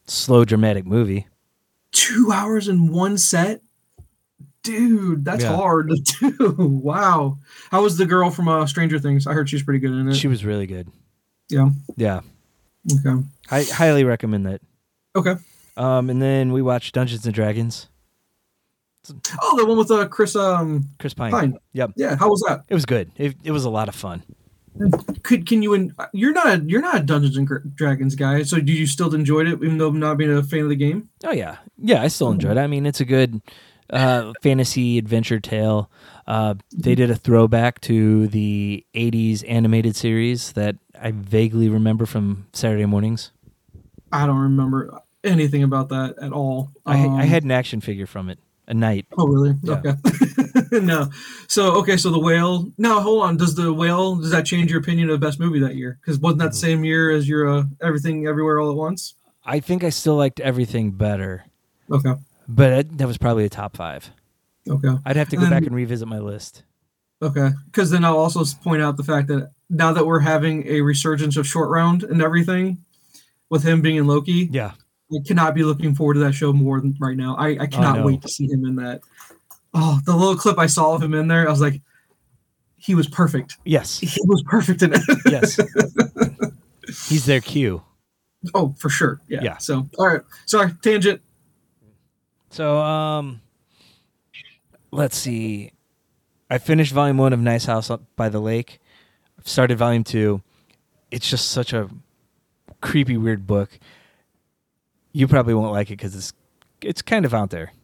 slow, dramatic movie. Two hours in one set? Dude, that's yeah. hard to do. Wow. How was the girl from uh, Stranger Things? I heard she's pretty good in it. She was really good. Yeah. Yeah. Okay. I highly recommend that. Okay. Um, and then we watched Dungeons and Dragons. Oh, the one with uh, Chris um Chris Pine. Pine. Yep. Yeah. How was that? It was good. It it was a lot of fun. Could can you in, you're not a, you're not a Dungeons and Dragons guy, so do you still enjoyed it even though not being a fan of the game? Oh yeah, yeah, I still enjoyed it. I mean, it's a good uh, fantasy adventure tale. Uh, they did a throwback to the eighties animated series that I vaguely remember from Saturday mornings. I don't remember anything about that at all. I, um, I had an action figure from it, a knight. Oh really? Yeah. Okay. No. So okay, so the Whale. No, hold on. Does the Whale, does that change your opinion of best movie that year? Because wasn't that the same year as your uh, Everything Everywhere All at Once? I think I still liked Everything better. Okay. But it, that was probably a top five. Okay. I'd have to go and then, back and revisit my list. Okay. Because then I'll also point out the fact that now that we're having a resurgence of Short Round and everything, with him being in Loki, yeah, I cannot be looking forward to that show more than right now. I, I cannot oh, no. wait to see him in that. Oh, the little clip I saw of him in there, I was like, he was perfect. Yes. He was perfect in it. Yes. He's their Q. Oh, for sure. Yeah. Yeah. So, all right. Sorry, tangent. So, um, let's see. I finished volume one of Nice House Up by the Lake. I've started volume two. It's just such a creepy, weird book. You probably won't like it because it's it's kind of out there.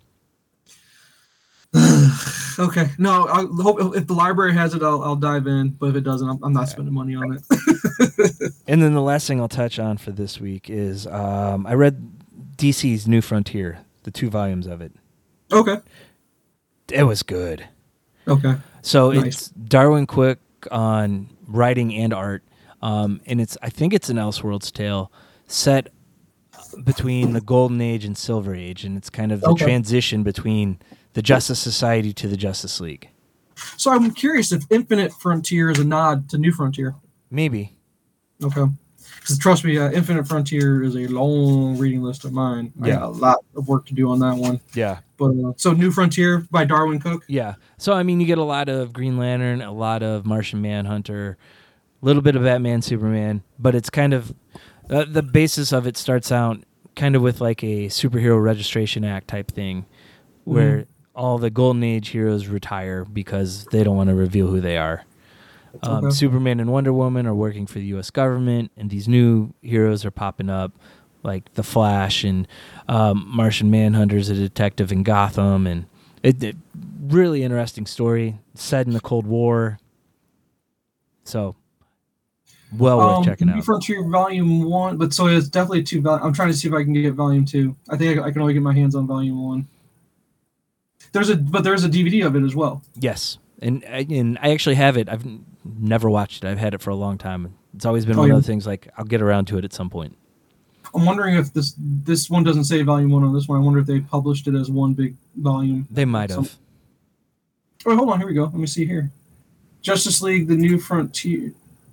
Okay. No, I hope if the library has it, I'll, I'll dive in. But if it doesn't, I'm, I'm not spending money on it. And then the last thing I'll touch on for this week is um, I read D C's New Frontier, the two volumes of it. Okay. It was good. Okay. So nice. It's Darwin Quick on writing and art, um, and it's I think it's an Elseworlds tale set between the Golden Age and Silver Age, and it's kind of the okay. transition between the Justice Society to the Justice League. So I'm curious if Infinite Frontier is a nod to New Frontier. Maybe. Okay. Because trust me, uh, Infinite Frontier is a long reading list of mine. I yeah. got a lot of work to do on that one. Yeah. But uh, so New Frontier by Darwin Cook? Yeah. So, I mean, you get a lot of Green Lantern, a lot of Martian Manhunter, a little bit of Batman, Superman, but it's kind of, uh, the basis of it starts out kind of with like a Superhero Registration Act type thing where mm-hmm. all the Golden Age heroes retire because they don't want to reveal who they are. Um, okay. Superman and Wonder Woman are working for the U S government, and these new heroes are popping up, like the Flash and um, Martian Manhunter's a detective in Gotham, and it, it really interesting story set in the Cold War. So, well worth um, checking out. New Frontier Volume One, but so it's definitely two. Vol- I'm trying to see if I can get Volume Two. I think I, I can only get my hands on Volume One. There's a but there's a D V D of it as well. Yes, and and I actually have it. I've never watched it. I've had it for a long time. It's always been oh, one yeah. of the things like I'll get around to it at some point. I'm wondering if this this one doesn't say Volume One on this one. I wonder if they published it as one big volume. They might have. Some... Oh, hold on. Here we go. Let me see here. Justice League: The New Frontier.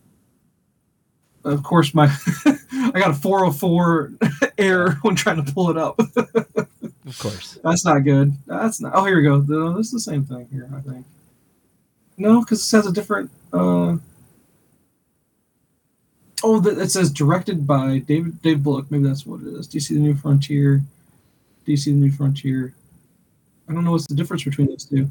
Of course, my I got a four oh four error when trying to pull it up. Of course. That's not good. That's not. Oh, here we go. This is the same thing here, I think. No, because it says a different. Uh... Oh, it says directed by David Dave Bullock. Maybe that's what it is. D C: The New Frontier. D C: The New Frontier. I don't know what's the difference between those two.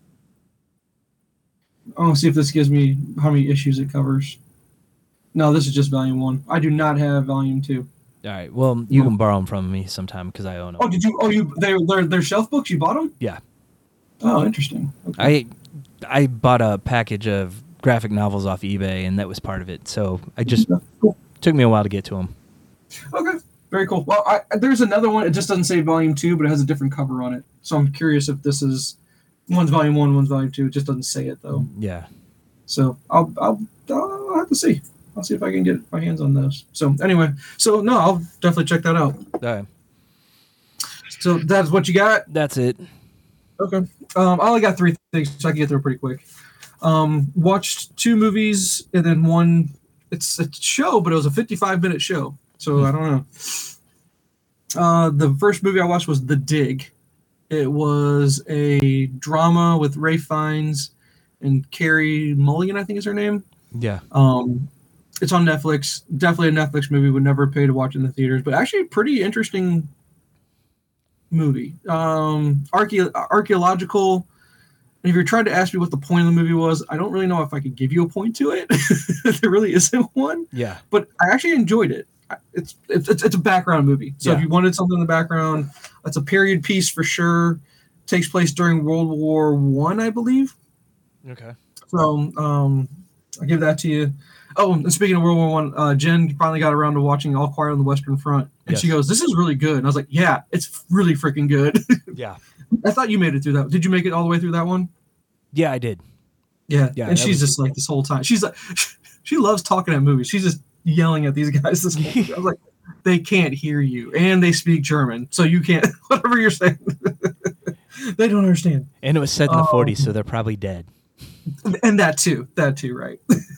I'll see if this gives me how many issues it covers. No, this is just Volume One. I do not have Volume Two. All right. Well, you no. can borrow them from me sometime because I own them. Oh, did you? Oh, you? They they're, they're shelf books. You bought them? Yeah. Oh, interesting. Okay. I I bought a package of graphic novels off eBay, and that was part of it. So I just cool. took me a while to get to them. Okay. Very cool. Well, I, there's another one. It just doesn't say Volume Two, but it has a different cover on it. So I'm curious if this is one's Volume One, one's Volume Two. It just doesn't say it though. Yeah. So I'll I'll, I'll have to see. I'll see if I can get my hands on those. So anyway, so no, I'll definitely check that out. All right. So that's what you got? That's it. Okay. Um, I only got three things, so I can get through pretty quick. Um, watched two movies and then one. It's a show, but it was a fifty-five minute show, so I don't know. Uh, the first movie I watched was The Dig. It was a drama with Ray Fiennes and Carrie Mulligan, I think is her name. Yeah. Um, it's on Netflix. Definitely a Netflix movie. Would never pay to watch in the theaters, but actually a pretty interesting movie. Um, archae- archaeological. And if you're trying to ask me what the point of the movie was, I don't really know if I could give you a point to it. There really isn't one. Yeah. But I actually enjoyed it. It's it's it's a background movie. So yeah. if you wanted something in the background, it's a period piece for sure. Takes place during World War One, I, I believe. Okay. So um, I'll give that to you. Oh, and speaking of World War One, uh, Jen finally got around to watching All Quiet on the Western Front, and yes. she goes, "This is really good." And I was like, "Yeah, it's really freaking good." Yeah. I thought you made it through that. Did you make it all the way through that one? Yeah, I did. Yeah, yeah. And she's just like this whole time. She's like, she loves talking at movies. She's just yelling at these guys. This whole movie. I was like, they can't hear you, and they speak German, so you can't. Whatever you're saying, they don't understand. And it was set in the um, forties, so they're probably dead. And that too, that too, right?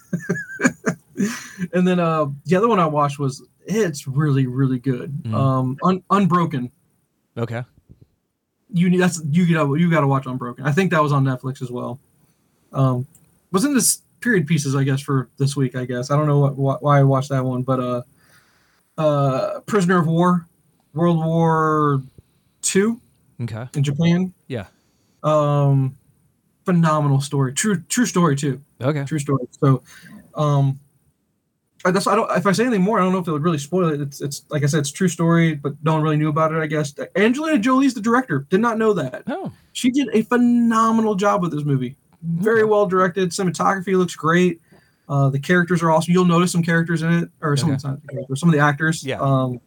And then uh, the other one I watched was it's really, really good. Mm. Um, Un- Unbroken. Okay. You need that's you got you got to watch Unbroken. I think that was on Netflix as well. Um, wasn't this period pieces? I guess for this week. I guess I don't know what, what why I watched that one, but uh, uh, Prisoner of War, World War Two. Okay. In Japan. Yeah. Um, phenomenal story. True true story too. Okay. True story. So, um. That's I don't. If I say anything more, I don't know if it would really spoil it. It's it's like I said, it's a true story, but no one really knew about it. I guess Angelina Jolie's the director. Did not know that. Oh, she did a phenomenal job with this movie. Very okay. well directed. Cinematography looks great. Uh, the characters are awesome. You'll notice some characters in it, or some okay. some, characters, some of the actors. Yeah. Um,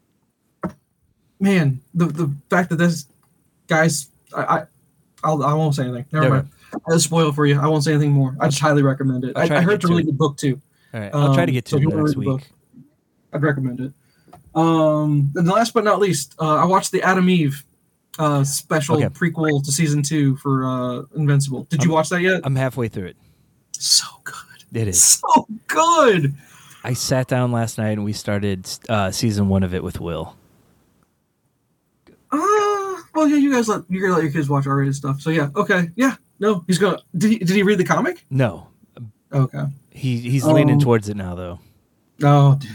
man, the the fact that this guys, I I, I'll, I won't say anything. Never Never. mind. I'll spoil it for you. I won't say anything more. I just highly recommend it. I, I heard it's a really good book too. All right, I'll try to get to um, it so next week. Book, I'd recommend it. Um, and last but not least, uh, I watched the Adam Eve uh, special okay. prequel to season two for uh, Invincible. Did I'm, you watch that yet? I'm halfway through it. So good. It is. So good. I sat down last night and we started uh, season one of it with Will. Uh, well, yeah, you guys let you're gonna let your kids watch R-rated stuff. So yeah, okay, yeah. No, he's gonna. Did he? Did he read the comic? No. Okay. He he's um, leaning towards it now, though. Oh, dude,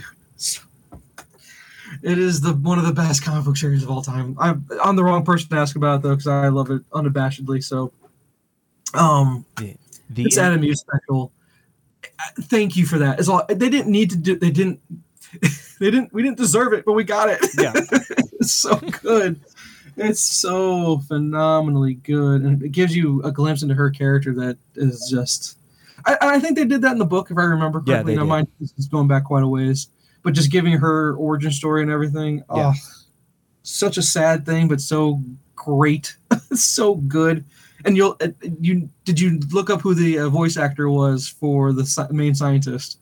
it is the one of the best comic book series of all time. I'm I'm the wrong person to ask about it though, because I love it unabashedly. So, um, the, the it's Adam Eve special. Thank you for that. It's all they didn't need to do. They didn't. They didn't. We didn't deserve it, but we got it. Yeah, it's so good. It's so phenomenally good, and it gives you a glimpse into her character that is just. I, I think they did that in the book, if I remember correctly. Yeah, now, mind this is going back quite a ways, but just giving her origin story and everything. Yeah. Oh, such a sad thing, but so great, so good. And you'll you did you look up who the uh, voice actor was for the si- main scientist?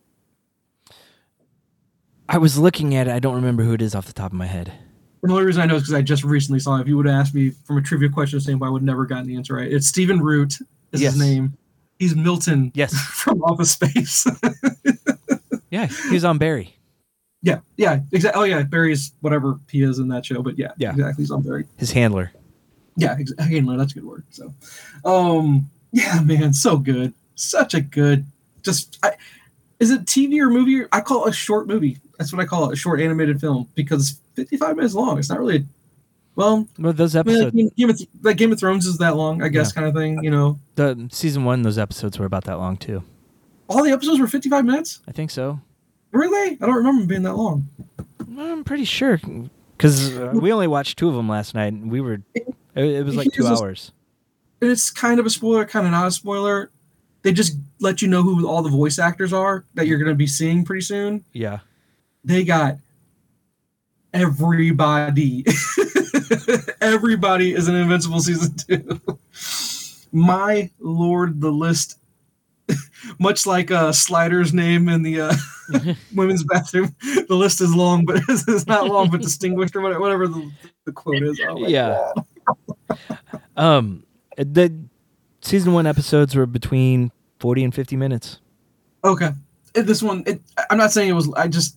I was looking at it. I don't remember who it is off the top of my head. The only reason I know is because I just recently saw it. If you would have asked me from a trivia question standpoint, I would have never gotten the answer right. It's Stephen Root is yes. his name. He's Milton. Yes. From Office Space. Yeah, he was on Barry. Yeah, yeah, exactly. Oh, yeah, Barry's whatever he is in that show, but yeah, yeah. exactly. He's on Barry. His handler. Yeah, ex- handler. That's a good word. So, um, yeah, man, so good. Such a good. Just, I, is it T V or movie? I call it a short movie. That's what I call it, a short animated film, because it's fifty-five minutes long. It's not really. A, Well, well, those episodes, I mean, Game, of, like Game of Thrones is that long, I guess, yeah. kind of thing, you know. The season one, those episodes were about that long too. All the episodes were fifty-five minutes? I think so. Were they? I don't remember them being that long. I'm pretty sure, because uh, we only watched two of them last night, and we were. It, it was like two hours. A, it's kind of a spoiler, kind of not a spoiler. They just let you know who all the voice actors are that you're going to be seeing pretty soon. Yeah. They got everybody. Everybody is in Invincible season two. My lord, the list, much like uh, Slider's name in the uh, women's bathroom, the list is long, but it's not long, but distinguished or whatever, whatever the, the quote is. Oh my yeah. God. um, the season one episodes were between forty and fifty minutes. Okay. This one, it, I'm not saying it was. I just. It,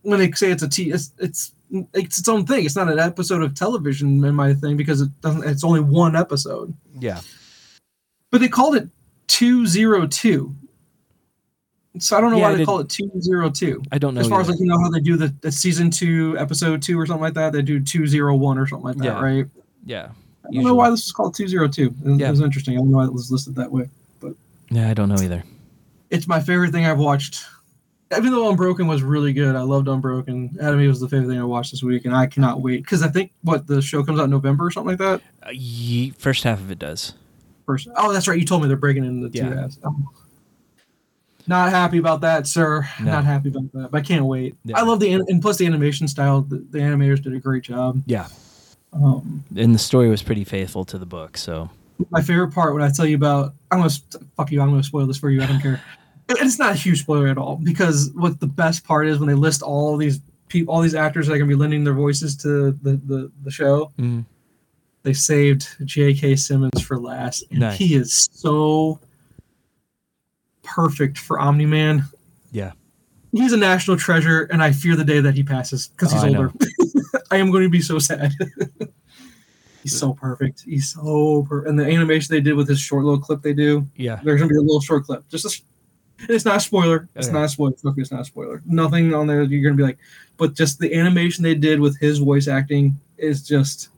when they say it's a T, it's, it's it's its own thing. It's not an episode of television in my thing because it doesn't. It's only one episode. Yeah. But they called it two oh two. So I don't know Yeah, why I they did- call it two oh two. I don't know. As far as either. like, you know how they do the, the season two, episode two or something like that, they do two oh one or something like that, Yeah. right? yeah. I don't know why this is called two oh two. It, Yeah. it was interesting. I don't know why it was listed that way. But Yeah, I don't know either. it's my favorite thing I've watched. Even though Unbroken was really good, I loved Unbroken. Anime was the favorite thing I watched this week, and I cannot wait. Because I think, what, the show comes out in November or something like that? Uh, ye- first half of it does. First, oh, that's right. You told me they're breaking into the two Yeah. halves. Oh. Not happy about that, sir. No. Not happy about that. But I can't wait. Yeah. I love the, an- and plus the animation style. The, the animators did a great job. Yeah. Um, And the story was pretty faithful to the book, so. my favorite part when I tell you about, I'm gonna fuck you. I'm gonna spoil this for you. I don't care. It- It's not a huge spoiler at all because what the best part is when they list all these people, all these actors that are gonna be lending their voices to the the, the show. Mm. They saved J K. Simmons for last, and Nice. he is so perfect for Omni-Man. Yeah. He's a national treasure, and I fear the day that he passes because he's Oh, I know. older. I am going to be so sad. He's so perfect. He's so perfect. And the animation they did with this short little clip they do, Yeah. there's going to be a little short clip. Just a, and it's not a spoiler. It's Okay. not a spoiler. Fuck, it's not a spoiler. Nothing on there you're going to be like, but just the animation they did with his voice acting is just,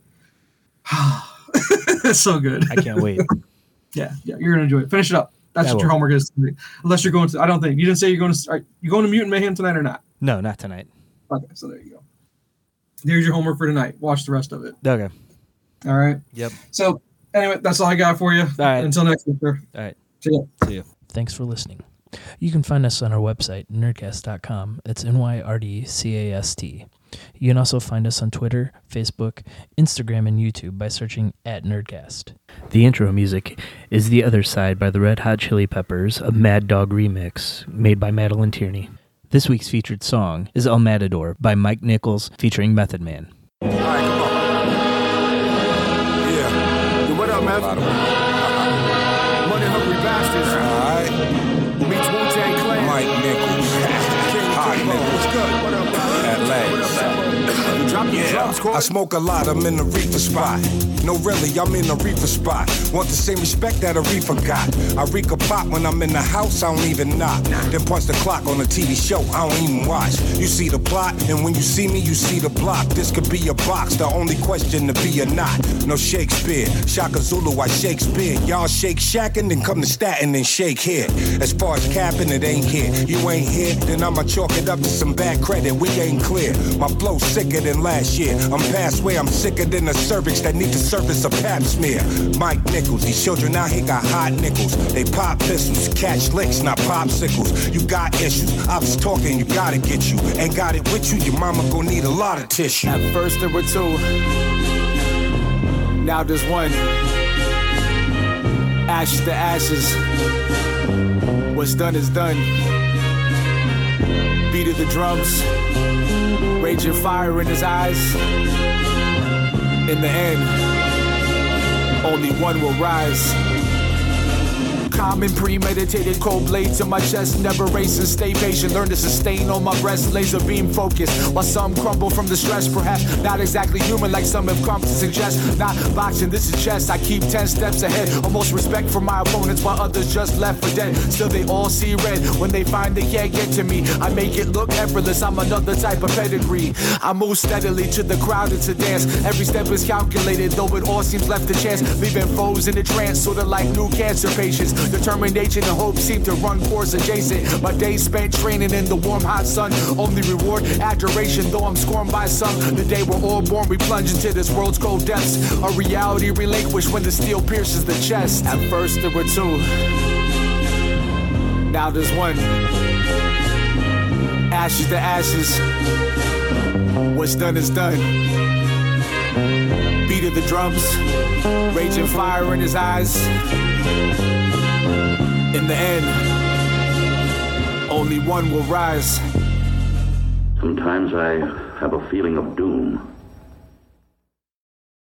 it's so good. I can't wait. Yeah, yeah, you're going to enjoy it. Finish it up. That's I what your will. homework is tonight. Unless you're going to, I don't think, you didn't say you're going to, are you going to Mutant Mayhem tonight or not? No, not tonight. Okay, so there you go. There's your homework for tonight. Watch the rest of it. Okay. All right. Yep. So anyway, that's all I got for you. All right. Until next week, sir. All right. See ya. See you. Thanks for listening. You can find us on our website, nerdcast dot com. It's N Y R D C A S T. You can also find us on Twitter, Facebook, Instagram, and YouTube by searching at Nerdcast. The intro music is The Other Side by the Red Hot Chili Peppers, a Mad Dog remix made by Madeline Tierney. This week's featured song is El Matador by Mike Nichols featuring Method Man. All right, come on. Yeah. Yo, what up, man? Money hungry bastards. All right. Meets Wu-Tang Clan. Mike Nichols. Hot Nichols. What's good? What up, man? At last. Drop your drums, I smoke a lot, I'm in a reefer spot. No, really, I'm in a reefer spot. Want the same respect that a reefer got. I reek a pot when I'm in the house, I don't even knock. Then punch the clock on a T V show, I don't even watch. You see the plot, and when you see me, you see the block. This could be a box, the only question to be or not. No Shakespeare, Shaka Zulu, I Shakespeare. Y'all shake shacking, then come to Staten and shake here. As far as capping, it ain't here. You ain't here, then I'ma chalk it up to some bad credit. We ain't clear. My flow's sicker than last year. I'm past where I'm sicker than a cervix that need to service a pap smear. Mike Nichols, these children out here got hot nickels. They pop pistols, catch licks, not popsicles. You got issues, I was talking, you gotta get you. Ain't got it with you, your mama gon' need a lot of tissue. At first there were two. Now there's one. Ashes to ashes. What's done is done. Beat of the drums. Raging fire in his eyes. In the end, only one will rise. Common, premeditated, cold blade to my chest. Never racing, stay patient. Learn to sustain on my breast. Laser beam focus. While some crumble from the stress. Perhaps not exactly human like some have come to suggest. Not boxing, this is chess. I keep ten steps ahead. Almost respect for my opponents while others just left for dead. Still they all see red when they find they can't get to me. I make it look effortless. I'm another type of pedigree. I move steadily to the crowd and to dance. Every step is calculated, though it all seems left to chance. Leaving foes in a trance, sorta like new cancer patients. Determination and hope seem to run course adjacent. My days spent training in the warm hot sun. Only reward adoration, though I'm scorned by some. The day we're all born, we plunge into this world's cold depths. A reality relinquished when the steel pierces the chest. At first there were two. Now there's one. Ashes to ashes. What's done is done. Beat of the drums. Raging fire in his eyes. In the end, only one will rise. Sometimes I have a feeling of doom.